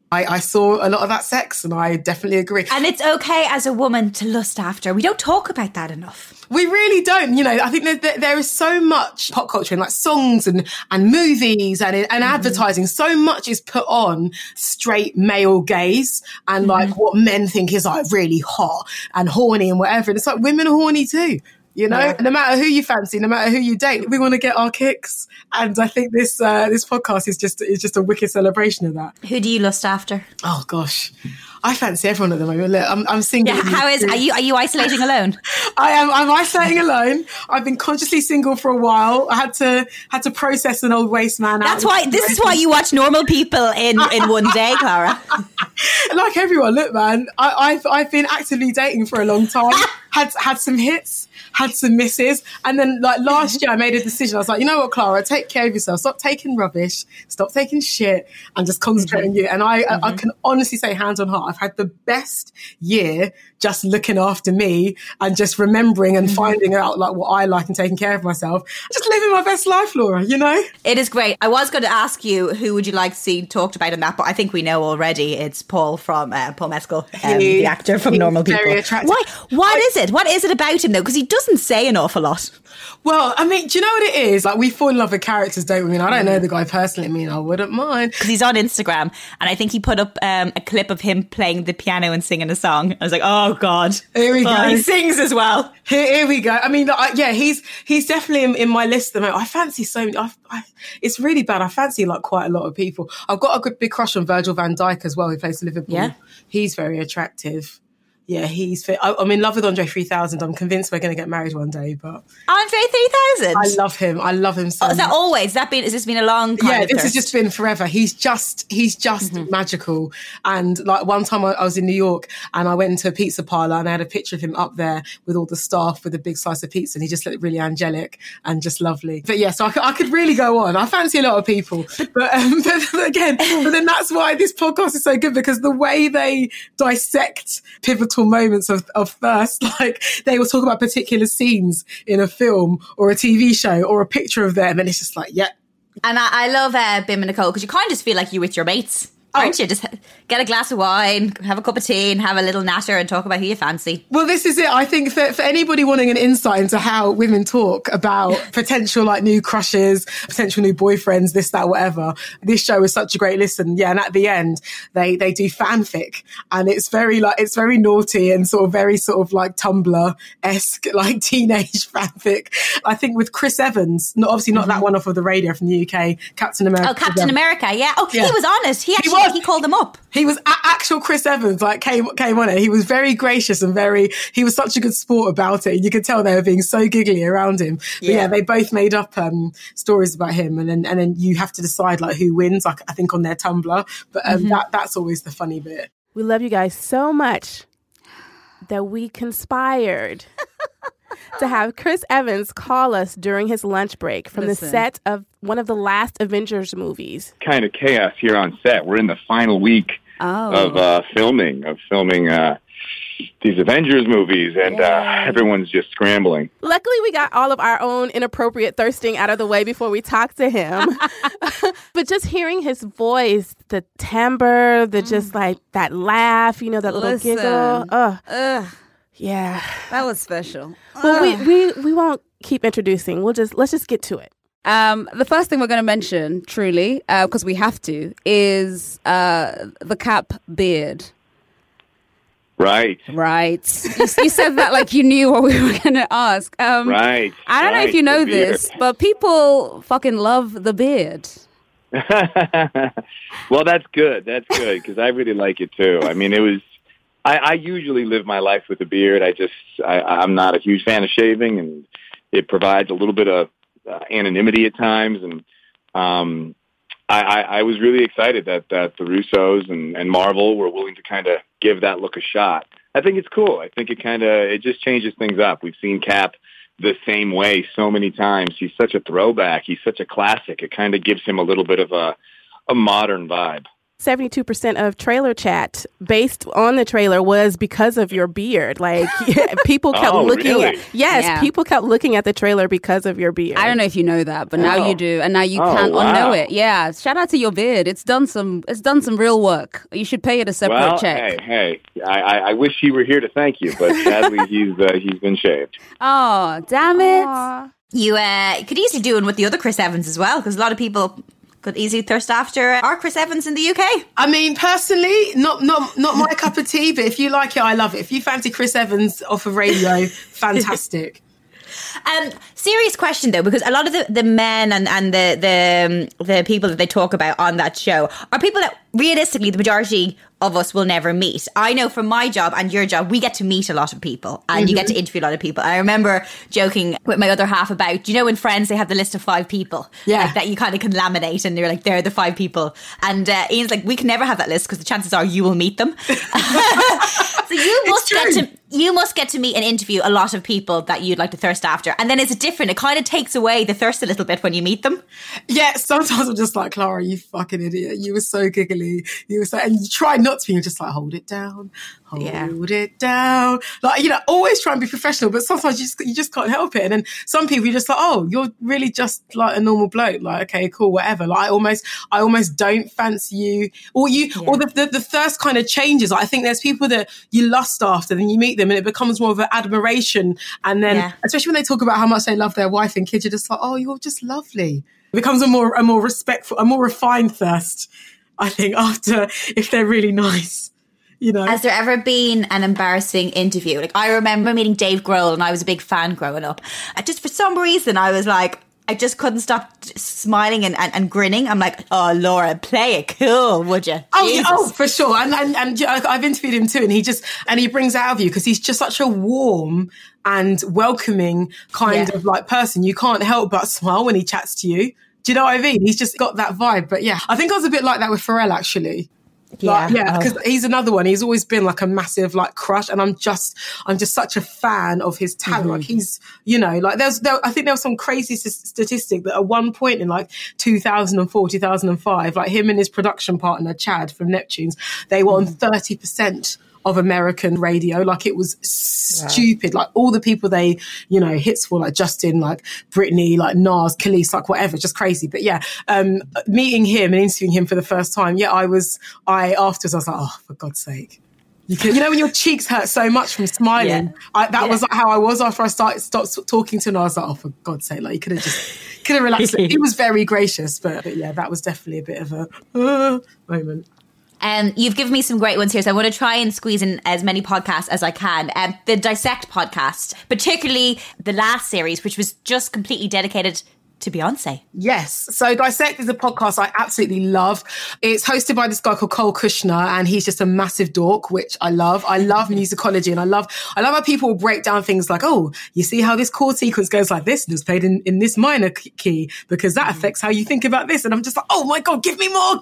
I saw a lot of that sex and I definitely agree. And it's okay as a woman to lust after. We don't talk about that enough. We really don't. I think there is so much pop culture in like songs and movies and advertising. So much is put on straight male gaze and like what men think is like really hot and horny and whatever. And it's like women are horny too. No matter who you fancy, no matter who you date, we want to get our kicks. And I think this podcast is just a wicked celebration of that. Who do you lust after? Oh gosh, I fancy everyone at the moment. Look, I'm single. Yeah, are you isolating alone? I'm isolating alone. I've been consciously single for a while. I had to process an old waste man. This is why you watch Normal People in one day, Clara. Like everyone, look, man, I've been actively dating for a long time. Had some hits, had some misses, and then like last year I made a decision. I was like, you know what, Clara, take care of yourself. Stop taking rubbish, stop taking shit, and just concentrate on you. And I can honestly say, hand on heart, I've had the best year just looking after me and just remembering and finding out like what I like and taking care of myself. Just living my best life, Laura, It is great. I was going to ask you who would you like to see talked about in that, but I think we know already. It's Paul from Paul Mescal, the actor from Normal People. Very attractive. What is it? What is it about him though? Because he doesn't say an awful lot. Well, I mean, do you know what it is? Like, we fall in love with characters, don't we? I don't know the guy personally. I wouldn't mind. Because he's on Instagram, and I think he put up a clip of him playing the piano and singing a song. I was like, oh, God. Here we go. He sings as well. Here we go. I mean, he's definitely in my list at the moment. I fancy so many. It's really bad. I fancy, like, quite a lot of people. I've got a good big crush on Virgil van Dijk as well, who plays for Liverpool. Yeah. He's very attractive. Yeah, he's fit. I'm in love with Andre 3000. I'm convinced we're going to get married one day. But Andre 3000? I love him. I love him so much. Is that always? Has this been a long time? Yeah, this has just been forever. He's just magical. And like one time I was in New York and I went into a pizza parlor and I had a picture of him up there with all the staff with a big slice of pizza, and he just looked really angelic and just lovely. But yeah, so I could really go on. I fancy a lot of people. But then that's why this podcast is so good, because the way they dissect pivotal moments of thirst, like they will talk about particular scenes in a film or a TV show or a picture of them, and it's just like, yeah. And I love Bim and Nicole, because you kind of just feel like you're with your mates, aren't you? Just get a glass of wine, have a cup of tea and have a little natter and talk about who you fancy. Well, this is it. I think for anybody wanting an insight into how women talk about potential like new crushes, potential new boyfriends, this, that, whatever, this show is such a great listen. Yeah, and at the end, they do fanfic, and it's very naughty and very like Tumblr-esque, like teenage fanfic. I think with Chris Evans, obviously not that one off of the radio from the UK, Captain America. Oh, Captain America, yeah. Oh, yeah. He was honest. He called them up. He was actual Chris Evans, like came on it. He was very gracious and he was such a good sport about it. You could tell they were being so giggly around him. But yeah, they both made up stories about him, and then you have to decide like who wins, like I think on their Tumblr. But that's always the funny bit. We love you guys so much that we conspired to have Chris Evans call us during his lunch break from the set of one of the last Avengers movies. Kind of chaos here on set. We're in the final week of filming these Avengers movies, and everyone's just scrambling. Luckily, we got all of our own inappropriate thirsting out of the way before we talked to him. But just hearing his voice, the timbre, just like that laugh, that little giggle. Yeah. That was special. Well, we won't keep introducing. Let's just get to it. The first thing we're going to mention, truly, because we have to, is the Cap beard. Right. You said that like you knew what we were going to ask. Right. I don't know if you know this, but people fucking love the beard. Well, that's good. That's good, because I really like it too. I mean, I usually live my life with a beard. I'm not a huge fan of shaving, and it provides a little bit of anonymity at times. And I was really excited that the Russos and Marvel were willing to kind of give that look a shot. I think it's cool. I think it just changes things up. We've seen Cap the same way so many times. He's such a throwback. He's such a classic. It kind of gives him a little bit of a modern vibe. 72% of trailer chat based on the trailer was because of your beard. Like people kept looking really? People kept looking at the trailer because of your beard. I don't know if you know that, but now you do, and now you can't unknow it. Yeah, shout out to your beard. It's done some real work. You should pay it a separate check. Hey, I wish he were here to thank you, but sadly he's been shaved. Oh, damn it! Aww. You could easily do it with the other Chris Evans as well, because a lot of people could easily thirst after our Chris Evans in the UK. I mean, personally, not my cup of tea, but if you like it, I love it. If you fancy Chris Evans off of radio, fantastic. Serious question though, because a lot of the men and the people that they talk about on that show are people that realistically the majority of us will never meet. I know from my job and your job, we get to meet a lot of people and you get to interview a lot of people. And I remember joking with my other half about, in Friends, they have the list of 5 people like, that you kind of can laminate and you're like, they're the 5 people. And Ian's like, we can never have that list because the chances are you will meet them. So you must get to meet and interview a lot of people that you'd like to thirst after. And then it's different. It kind of takes away the thirst a little bit when you meet them. Yeah, sometimes I'm just like, Clara, you fucking idiot. You were so giggly. And you try not to be. You're just like, hold it down. Hold it down. Like, always try and be professional, but sometimes you just can't help it. And then some people you're just like, oh, you're really just like a normal bloke. Like, okay, cool, whatever. Like, I almost don't fancy you. Or the thirst kind of changes. Like, I think there's people that you lust after, then you meet them and it becomes more of an admiration. And then, especially when they talk about how much they love their wife and kids, you're just like, oh, you're just lovely. It becomes a more respectful, a more refined thirst, I think, after, if they're really nice. Has there ever been an embarrassing interview? Like, I remember meeting Dave Grohl and I was a big fan growing up. Just for some reason, I was like, I just couldn't stop smiling and grinning. I'm like, oh, Laura, play it cool, would you? Oh, for sure. And I've interviewed him too, and he brings out of you because he's just such a warm and welcoming kind of like person. You can't help but smile when he chats to you. Do you know what I mean? He's just got that vibe. But yeah, I think I was a bit like that with Pharrell, actually. Because he's another one. He's always been like a massive like crush, and I'm just such a fan of his talent. Mm-hmm. Like he's, I think there was some crazy statistic that at one point in like 2004, 2005, like him and his production partner Chad from Neptunes, they were on 30% of American radio. Like it was stupid. Like all the people they, hits for, like Justin, like Britney, like Nas, Khalees, like whatever, just crazy. But yeah, meeting him and interviewing him for the first time, afterwards I was like, oh, for God's sake. When your cheeks hurt so much from smiling, that was like how I was after I stopped talking to him. I was like, oh, for God's sake, like you could have relaxed. He was very gracious, but yeah, that was definitely a bit of a moment. You've given me some great ones here, so I want to try and squeeze in as many podcasts as I can. The Dissect podcast, particularly the last series, which was just completely dedicated to Beyonce. Yes. So Dissect is a podcast I absolutely love. It's hosted by this guy called Cole Kushner, and he's just a massive dork, which I love. I love musicology, and I love how people break down things like, oh, you see how this chord sequence goes like this, and it's played in this minor key, because that affects how you think about this. And I'm just like, oh my God, give me more.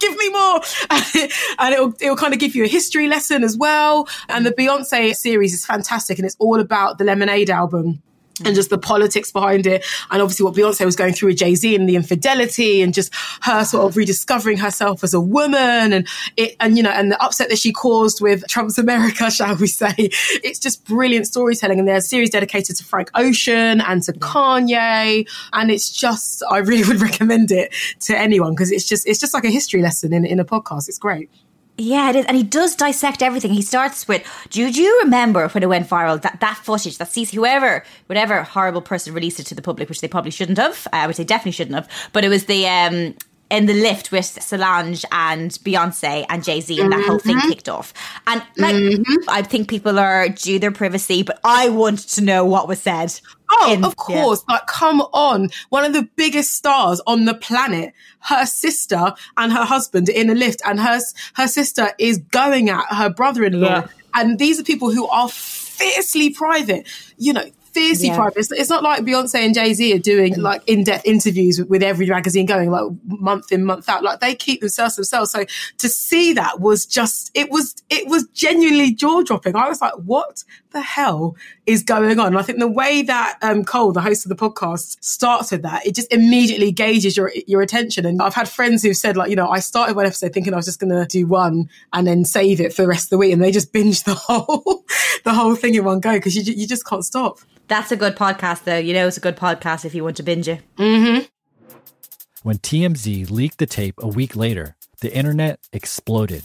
And it'll kind of give you a history lesson as well. And the Beyonce series is fantastic, and it's all about the Lemonade album. and just the politics behind it. And obviously what Beyonce was going through with Jay-Z and the infidelity and just her sort of rediscovering herself as a woman and the upset that she caused with Trump's America, shall we say. It's just brilliant storytelling. And there's a series dedicated to Frank Ocean and to Kanye. And it's just, I really would recommend it to anyone because it's just like a history lesson in a podcast. It's great. Yeah, it is. And he does dissect everything. He starts with, do you remember when it went viral, that footage, that sees whatever horrible person released it to the public, which they probably shouldn't have, which they definitely shouldn't have. But it was the in the lift with Solange and Beyonce and Jay-Z and that whole thing kicked off. And I think people are due their privacy, but I want to know what was said. Oh, of course. Yeah. Like, come on. One of the biggest stars on the planet, her sister and her husband in a lift, and her sister is going at her brother-in-law. Yeah. And these are people who are fiercely private, fiercely private. It's not like Beyonce and Jay-Z are doing like in-depth interviews with every magazine going like month in, month out. Like they keep themselves to themselves. So to see that was just, it was genuinely jaw-dropping. I was like, what the hell is going on? And I think the way that Cole, the host of the podcast, starts with that, it just immediately gauges your attention. And I've had friends who've said like, I started one episode thinking I was just going to do one and then save it for the rest of the week. And they just binged the whole thing in one go because you just can't stop. That's a good podcast, though. It's a good podcast if you want to binge it. Mm-hmm. When TMZ leaked the tape a week later, the internet exploded.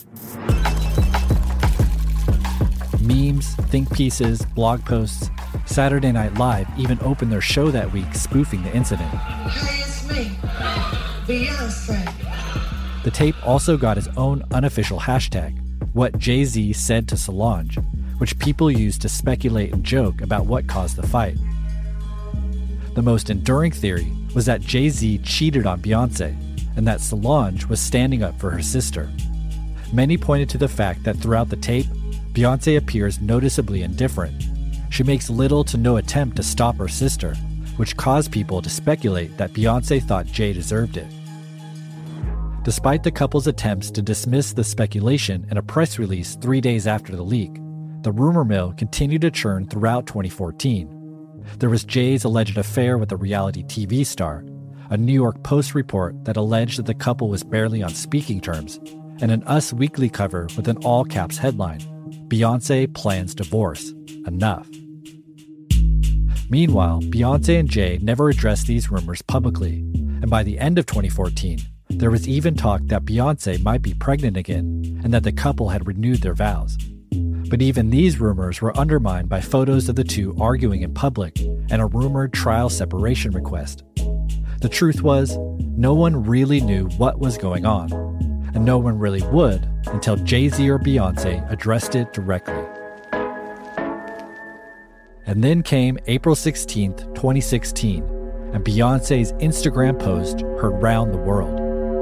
Memes, think pieces, blog posts. Saturday Night Live even opened their show that week spoofing the incident. Hey, it's me, Beyonce. The tape also got its own unofficial hashtag, What Jay-Z Said to Solange, which people used to speculate and joke about what caused the fight. The most enduring theory was that Jay-Z cheated on Beyonce and that Solange was standing up for her sister. Many pointed to the fact that throughout the tape, Beyonce appears noticeably indifferent. She makes little to no attempt to stop her sister, which caused people to speculate that Beyonce thought Jay deserved it. Despite the couple's attempts to dismiss the speculation in a press release 3 days after the leak, the rumor mill continued to churn throughout 2014. There was Jay's alleged affair with a reality TV star, a New York Post report that alleged that the couple was barely on speaking terms, and an Us Weekly cover with an all-caps headline, Beyonce plans divorce. Enough. Meanwhile, Beyonce and Jay never addressed these rumors publicly, and by the end of 2014, there was even talk that Beyonce might be pregnant again and that the couple had renewed their vows. But even these rumors were undermined by photos of the two arguing in public and a rumored trial separation request. The truth was, no one really knew what was going on, and no one really would until Jay-Z or Beyonce addressed it directly. And then came April 16th, 2016, and Beyonce's Instagram post heard round the world.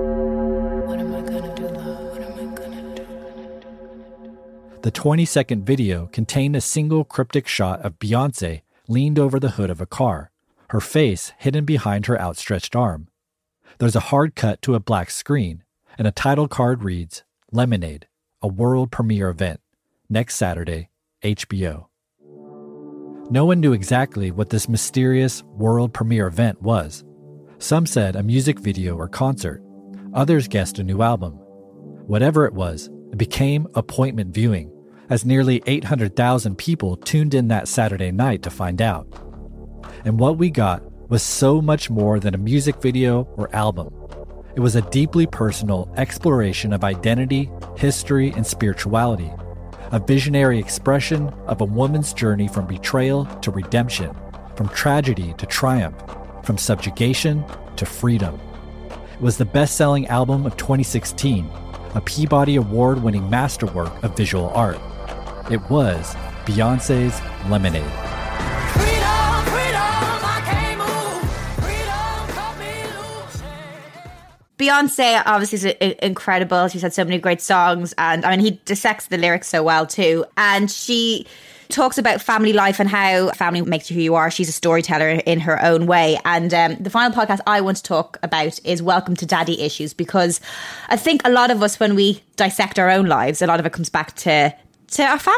The 20-second video contained a single cryptic shot of Beyonce leaned over the hood of a car, her face hidden behind her outstretched arm. There's a hard cut to a black screen, and a title card reads, Lemonade, a world premiere event, next Saturday, HBO. No one knew exactly what this mysterious world premiere event was. Some said a music video or concert. Others guessed a new album. Whatever it was, it became appointment viewing, as nearly 800,000 people tuned in that Saturday night to find out. And what we got was so much more than a music video or album. It was a deeply personal exploration of identity, history, and spirituality, a visionary expression of a woman's journey from betrayal to redemption, from tragedy to triumph, from subjugation to freedom. It was the best-selling album of 2016, a Peabody Award-winning masterwork of visual art. It was Beyonce's Lemonade. Beyonce obviously is incredible. She's had so many great songs, and he dissects the lyrics so well too. And she talks about family life and how family makes you who you are. She's a storyteller in her own way. And the final podcast I want to talk about is Welcome to Daddy Issues, because I think a lot of us, when we dissect our own lives, a lot of it comes back to our family.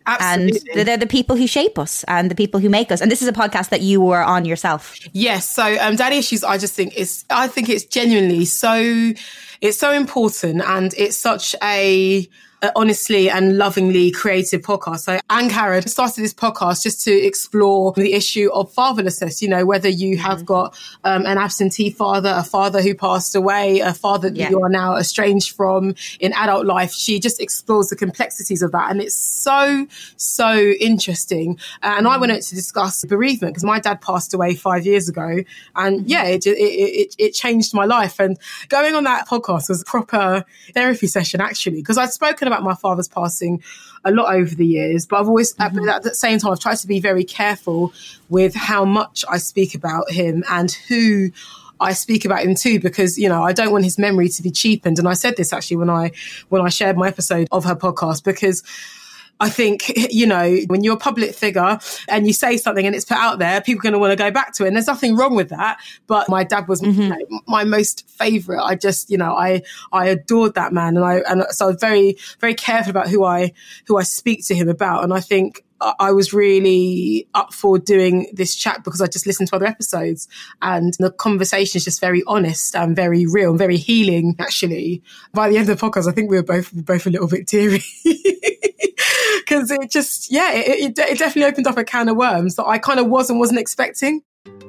Absolutely. And they're the people who shape us and the people who make us. And this is a podcast that you were on yourself. Yes. So Daddy Issues, I think it's genuinely it's so important, and it's such a honestly and lovingly creative podcast. So Anne Carrad started this podcast just to explore the issue of fatherlessness, you know, whether you have got an absentee father, a father who passed away, a father that you are now estranged from in adult life. She just explores the complexities of that. And it's so interesting. And I wanted to discuss bereavement because my dad passed away 5 years ago. And it changed my life. And going on that podcast was a proper therapy session, actually, because I'd spoken about my father's passing a lot over the years, but I've always, at the same time, I've tried to be very careful with how much I speak about him and who I speak about him too, because, you know, I don't want his memory to be cheapened. And I said this actually when I shared my episode of her podcast, because I think, you know, when you're a public figure and you say something and it's put out there, people are going to want to go back to it. And there's nothing wrong with that. But my dad was you know, my most favourite. I just, you know, I adored that man. And so I was very, very careful about who I speak to him about. And I think I was really up for doing this chat because I just listened to other episodes, and the conversation is just very honest and very real and very healing, actually. By the end of the podcast, I think we were both a little bit teary. Because it just, it definitely opened up a can of worms that I kind of wasn't expecting.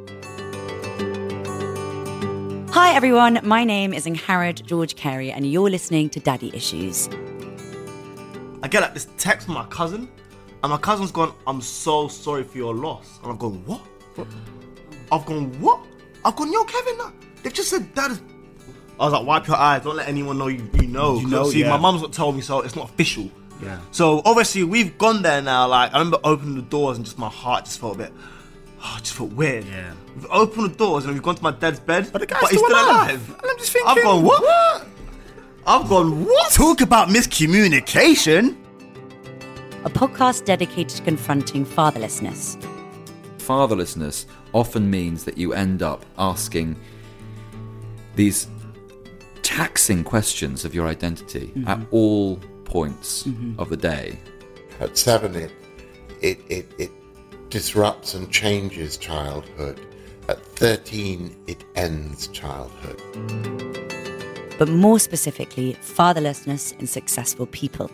Hi everyone, my name is Angharad George Carey and you're listening to Daddy Issues. I get like this text from my cousin, and my cousin's gone, "I'm so sorry for your loss." And I've gone, "What?" I've gone, "What?" I've gone, "Yo, Kevin, they've just said Dad is..." I was like, "Wipe your eyes, don't let anyone know you know." See, my mum's not told me, so it's not official. Yeah. So obviously we've gone there now. Like, I remember opening the doors and just my heart just felt a bit, just felt weird. Yeah. We've opened the doors and we've gone to my dad's bed, but he's still alive. And I'm just thinking, I've gone, what? I've gone, what? Talk about miscommunication. A podcast dedicated to confronting fatherlessness. Fatherlessness often means that you end up asking these taxing questions of your identity at all points of the day. At 7, it disrupts and changes childhood. At 13, it ends childhood. But more specifically, fatherlessness in successful people.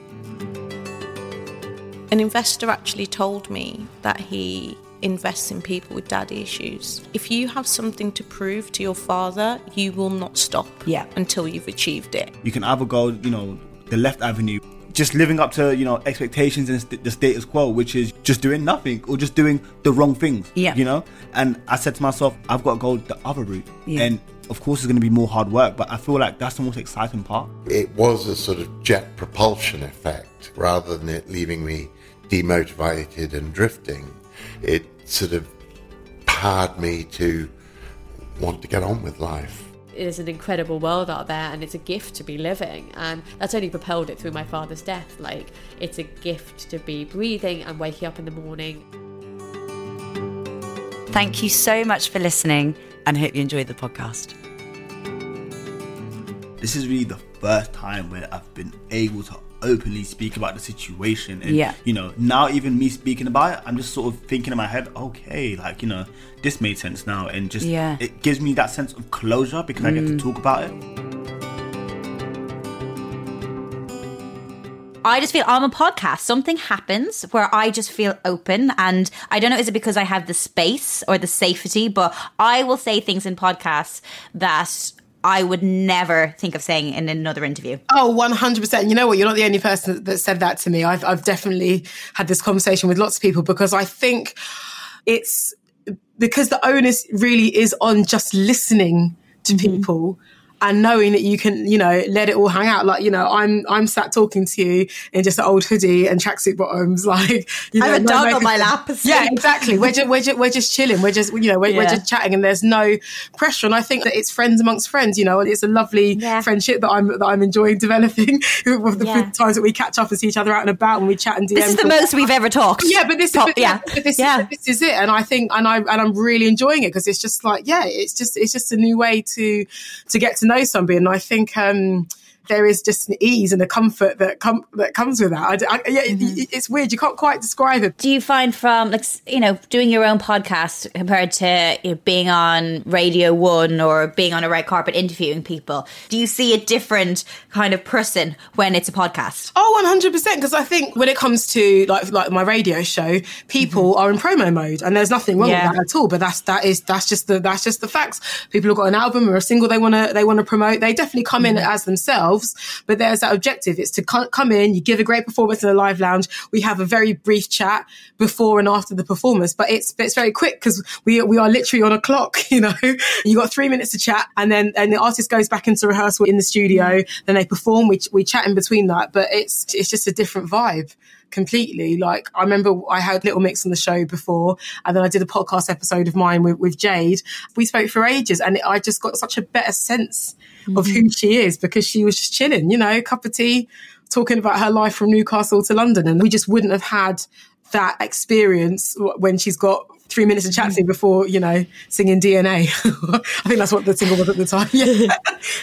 An investor actually told me that he invests in people with daddy issues. If you have something to prove to your father, you will not stop until you've achieved it. You can either go, you know, the left avenue, just living up to, you know, expectations and the status quo, which is just doing nothing or just doing the wrong things, you know? And I said to myself, I've got to go the other route. And of course it's going to be more hard work, but I feel like that's the most exciting part. It was a sort of jet propulsion effect rather than it leaving me demotivated and drifting. It sort of powered me to want to get on with life. It is an incredible world out there, and it's a gift to be living, and that's only propelled it through my father's death. Like, it's a gift to be breathing and waking up in the morning. Thank you so much for listening, and hope you enjoyed the podcast. This is really the first time where I've been able to openly speak about the situation, and you know, now even me speaking about it, I'm just sort of thinking in my head, okay, like, you know, this made sense now, and just it gives me that sense of closure because I get to talk about it. I just feel on a podcast, something happens where I just feel open, and I don't know, is it because I have the space or the safety, but I will say things in podcasts that I would never think of saying in another interview. Oh, 100%. You know what? You're not the only person that said that to me. I've definitely had this conversation with lots of people, because I think it's because the onus really is on just listening to people and knowing that you can, you know, let it all hang out. Like, you know, I'm sat talking to you in just an old hoodie and tracksuit bottoms. Like, you know, I have a dog on my lap. Yeah, exactly. We're just chilling. We're just, you know, we're just chatting, and there's no pressure. And I think that it's friends amongst friends. You know, and it's a lovely friendship that I'm enjoying developing with the times that we catch up and see each other out and about, and we chat and DM. This is the most we've ever talked. Yeah, but this is it. And I think, and I'm really enjoying it, because it's just like, it's just a new way to get to know somebody. And I think there is just an ease and a comfort that comes with that. It's weird. You can't quite describe it. Do you find from, like, you know, doing your own podcast compared to, you know, being on Radio 1 or being on a red carpet interviewing people, do you see a different kind of person when it's a podcast? Oh, 100%. Because I think when it comes to like my radio show, people are in promo mode, and there's nothing wrong with that at all. But that's just the facts. People have got an album or a single they want to promote. They definitely come in as themselves, but there's that objective. It's to come in, you give a great performance in a live lounge. We have a very brief chat before and after the performance, but it's very quick because we are literally on a clock. You know, you got 3 minutes to chat, and the artist goes back into rehearsal in the studio. Then they perform. We chat in between that, but it's just a different vibe completely. Like, I remember I had Little Mix on the show before, and then I did a podcast episode of mine with Jade. We spoke for ages, and I just got such a better sense of who she is, because she was just chilling, you know, cup of tea, talking about her life from Newcastle to London. And we just wouldn't have had that experience when she's got 3 minutes to chat to before, you know, singing DNA. I think that's what the single was at the time. Yeah.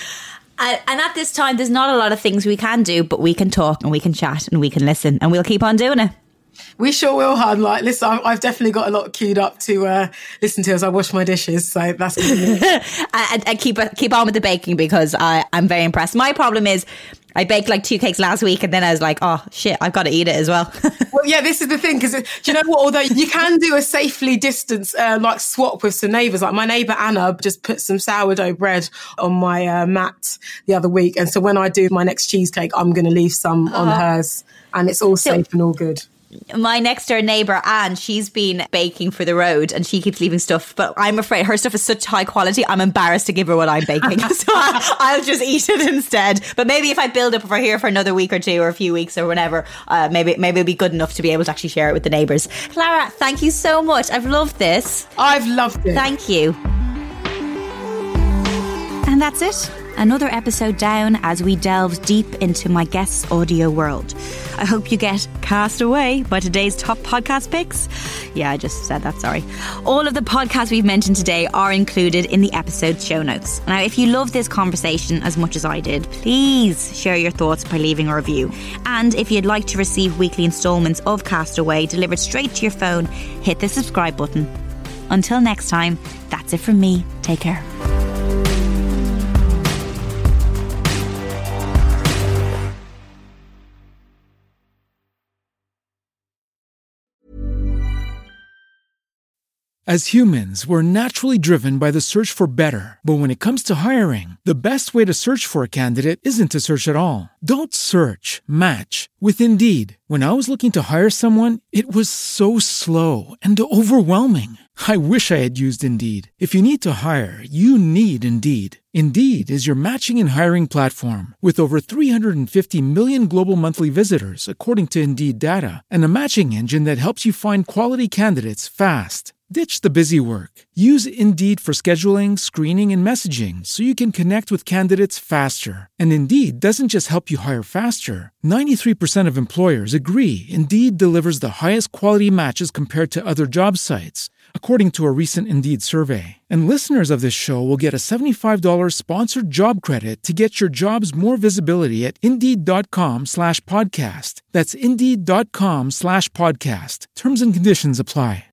And at this time, there's not a lot of things we can do, but we can talk and we can chat and we can listen, and we'll keep on doing it. We sure will, hon. Like, listen, I've definitely got a lot queued up to listen to as I wash my dishes. So that's good. And keep on with the baking, because I'm very impressed. My problem is I baked like 2 cakes last week, and then I was like, oh shit, I've got to eat it as well. Well, yeah, this is the thing, because do you know what? Although you can do a safely distanced like swap with some neighbours. Like, my neighbour Anna just put some sourdough bread on my mat the other week, and so when I do my next cheesecake, I'm going to leave some on hers, and it's all safe and all good. My next door neighbour, Anne, she's been baking for the road, and she keeps leaving stuff, but I'm afraid her stuff is such high quality, I'm embarrassed to give her what I'm baking. So I'll just eat it instead. But maybe if I build up over here for another week or two or a few weeks or whenever, maybe it'll be good enough to be able to actually share it with the neighbours. Clara, thank you so much. I've loved this. I've loved it. Thank you. And that's it. Another episode down as we delve deep into my guest's audio world. I hope you get cast away by today's top podcast picks. Yeah, I just said that, sorry. All of the podcasts we've mentioned today are included in the episode show notes. Now, if you love this conversation as much as I did, please share your thoughts by leaving a review. And if you'd like to receive weekly installments of Castaway delivered straight to your phone, hit the subscribe button. Until next time, that's it from me. Take care. As humans, we're naturally driven by the search for better. But when it comes to hiring, the best way to search for a candidate isn't to search at all. Don't search, match with Indeed. When I was looking to hire someone, it was so slow and overwhelming. I wish I had used Indeed. If you need to hire, you need Indeed. Indeed is your matching and hiring platform with over 350 million global monthly visitors, according to Indeed data, and a matching engine that helps you find quality candidates fast. Ditch the busy work. Use Indeed for scheduling, screening, and messaging so you can connect with candidates faster. And Indeed doesn't just help you hire faster. 93% of employers agree Indeed delivers the highest quality matches compared to other job sites, according to a recent Indeed survey. And listeners of this show will get a $75 sponsored job credit to get your jobs more visibility at Indeed.com/podcast. That's Indeed.com/podcast. Terms and conditions apply.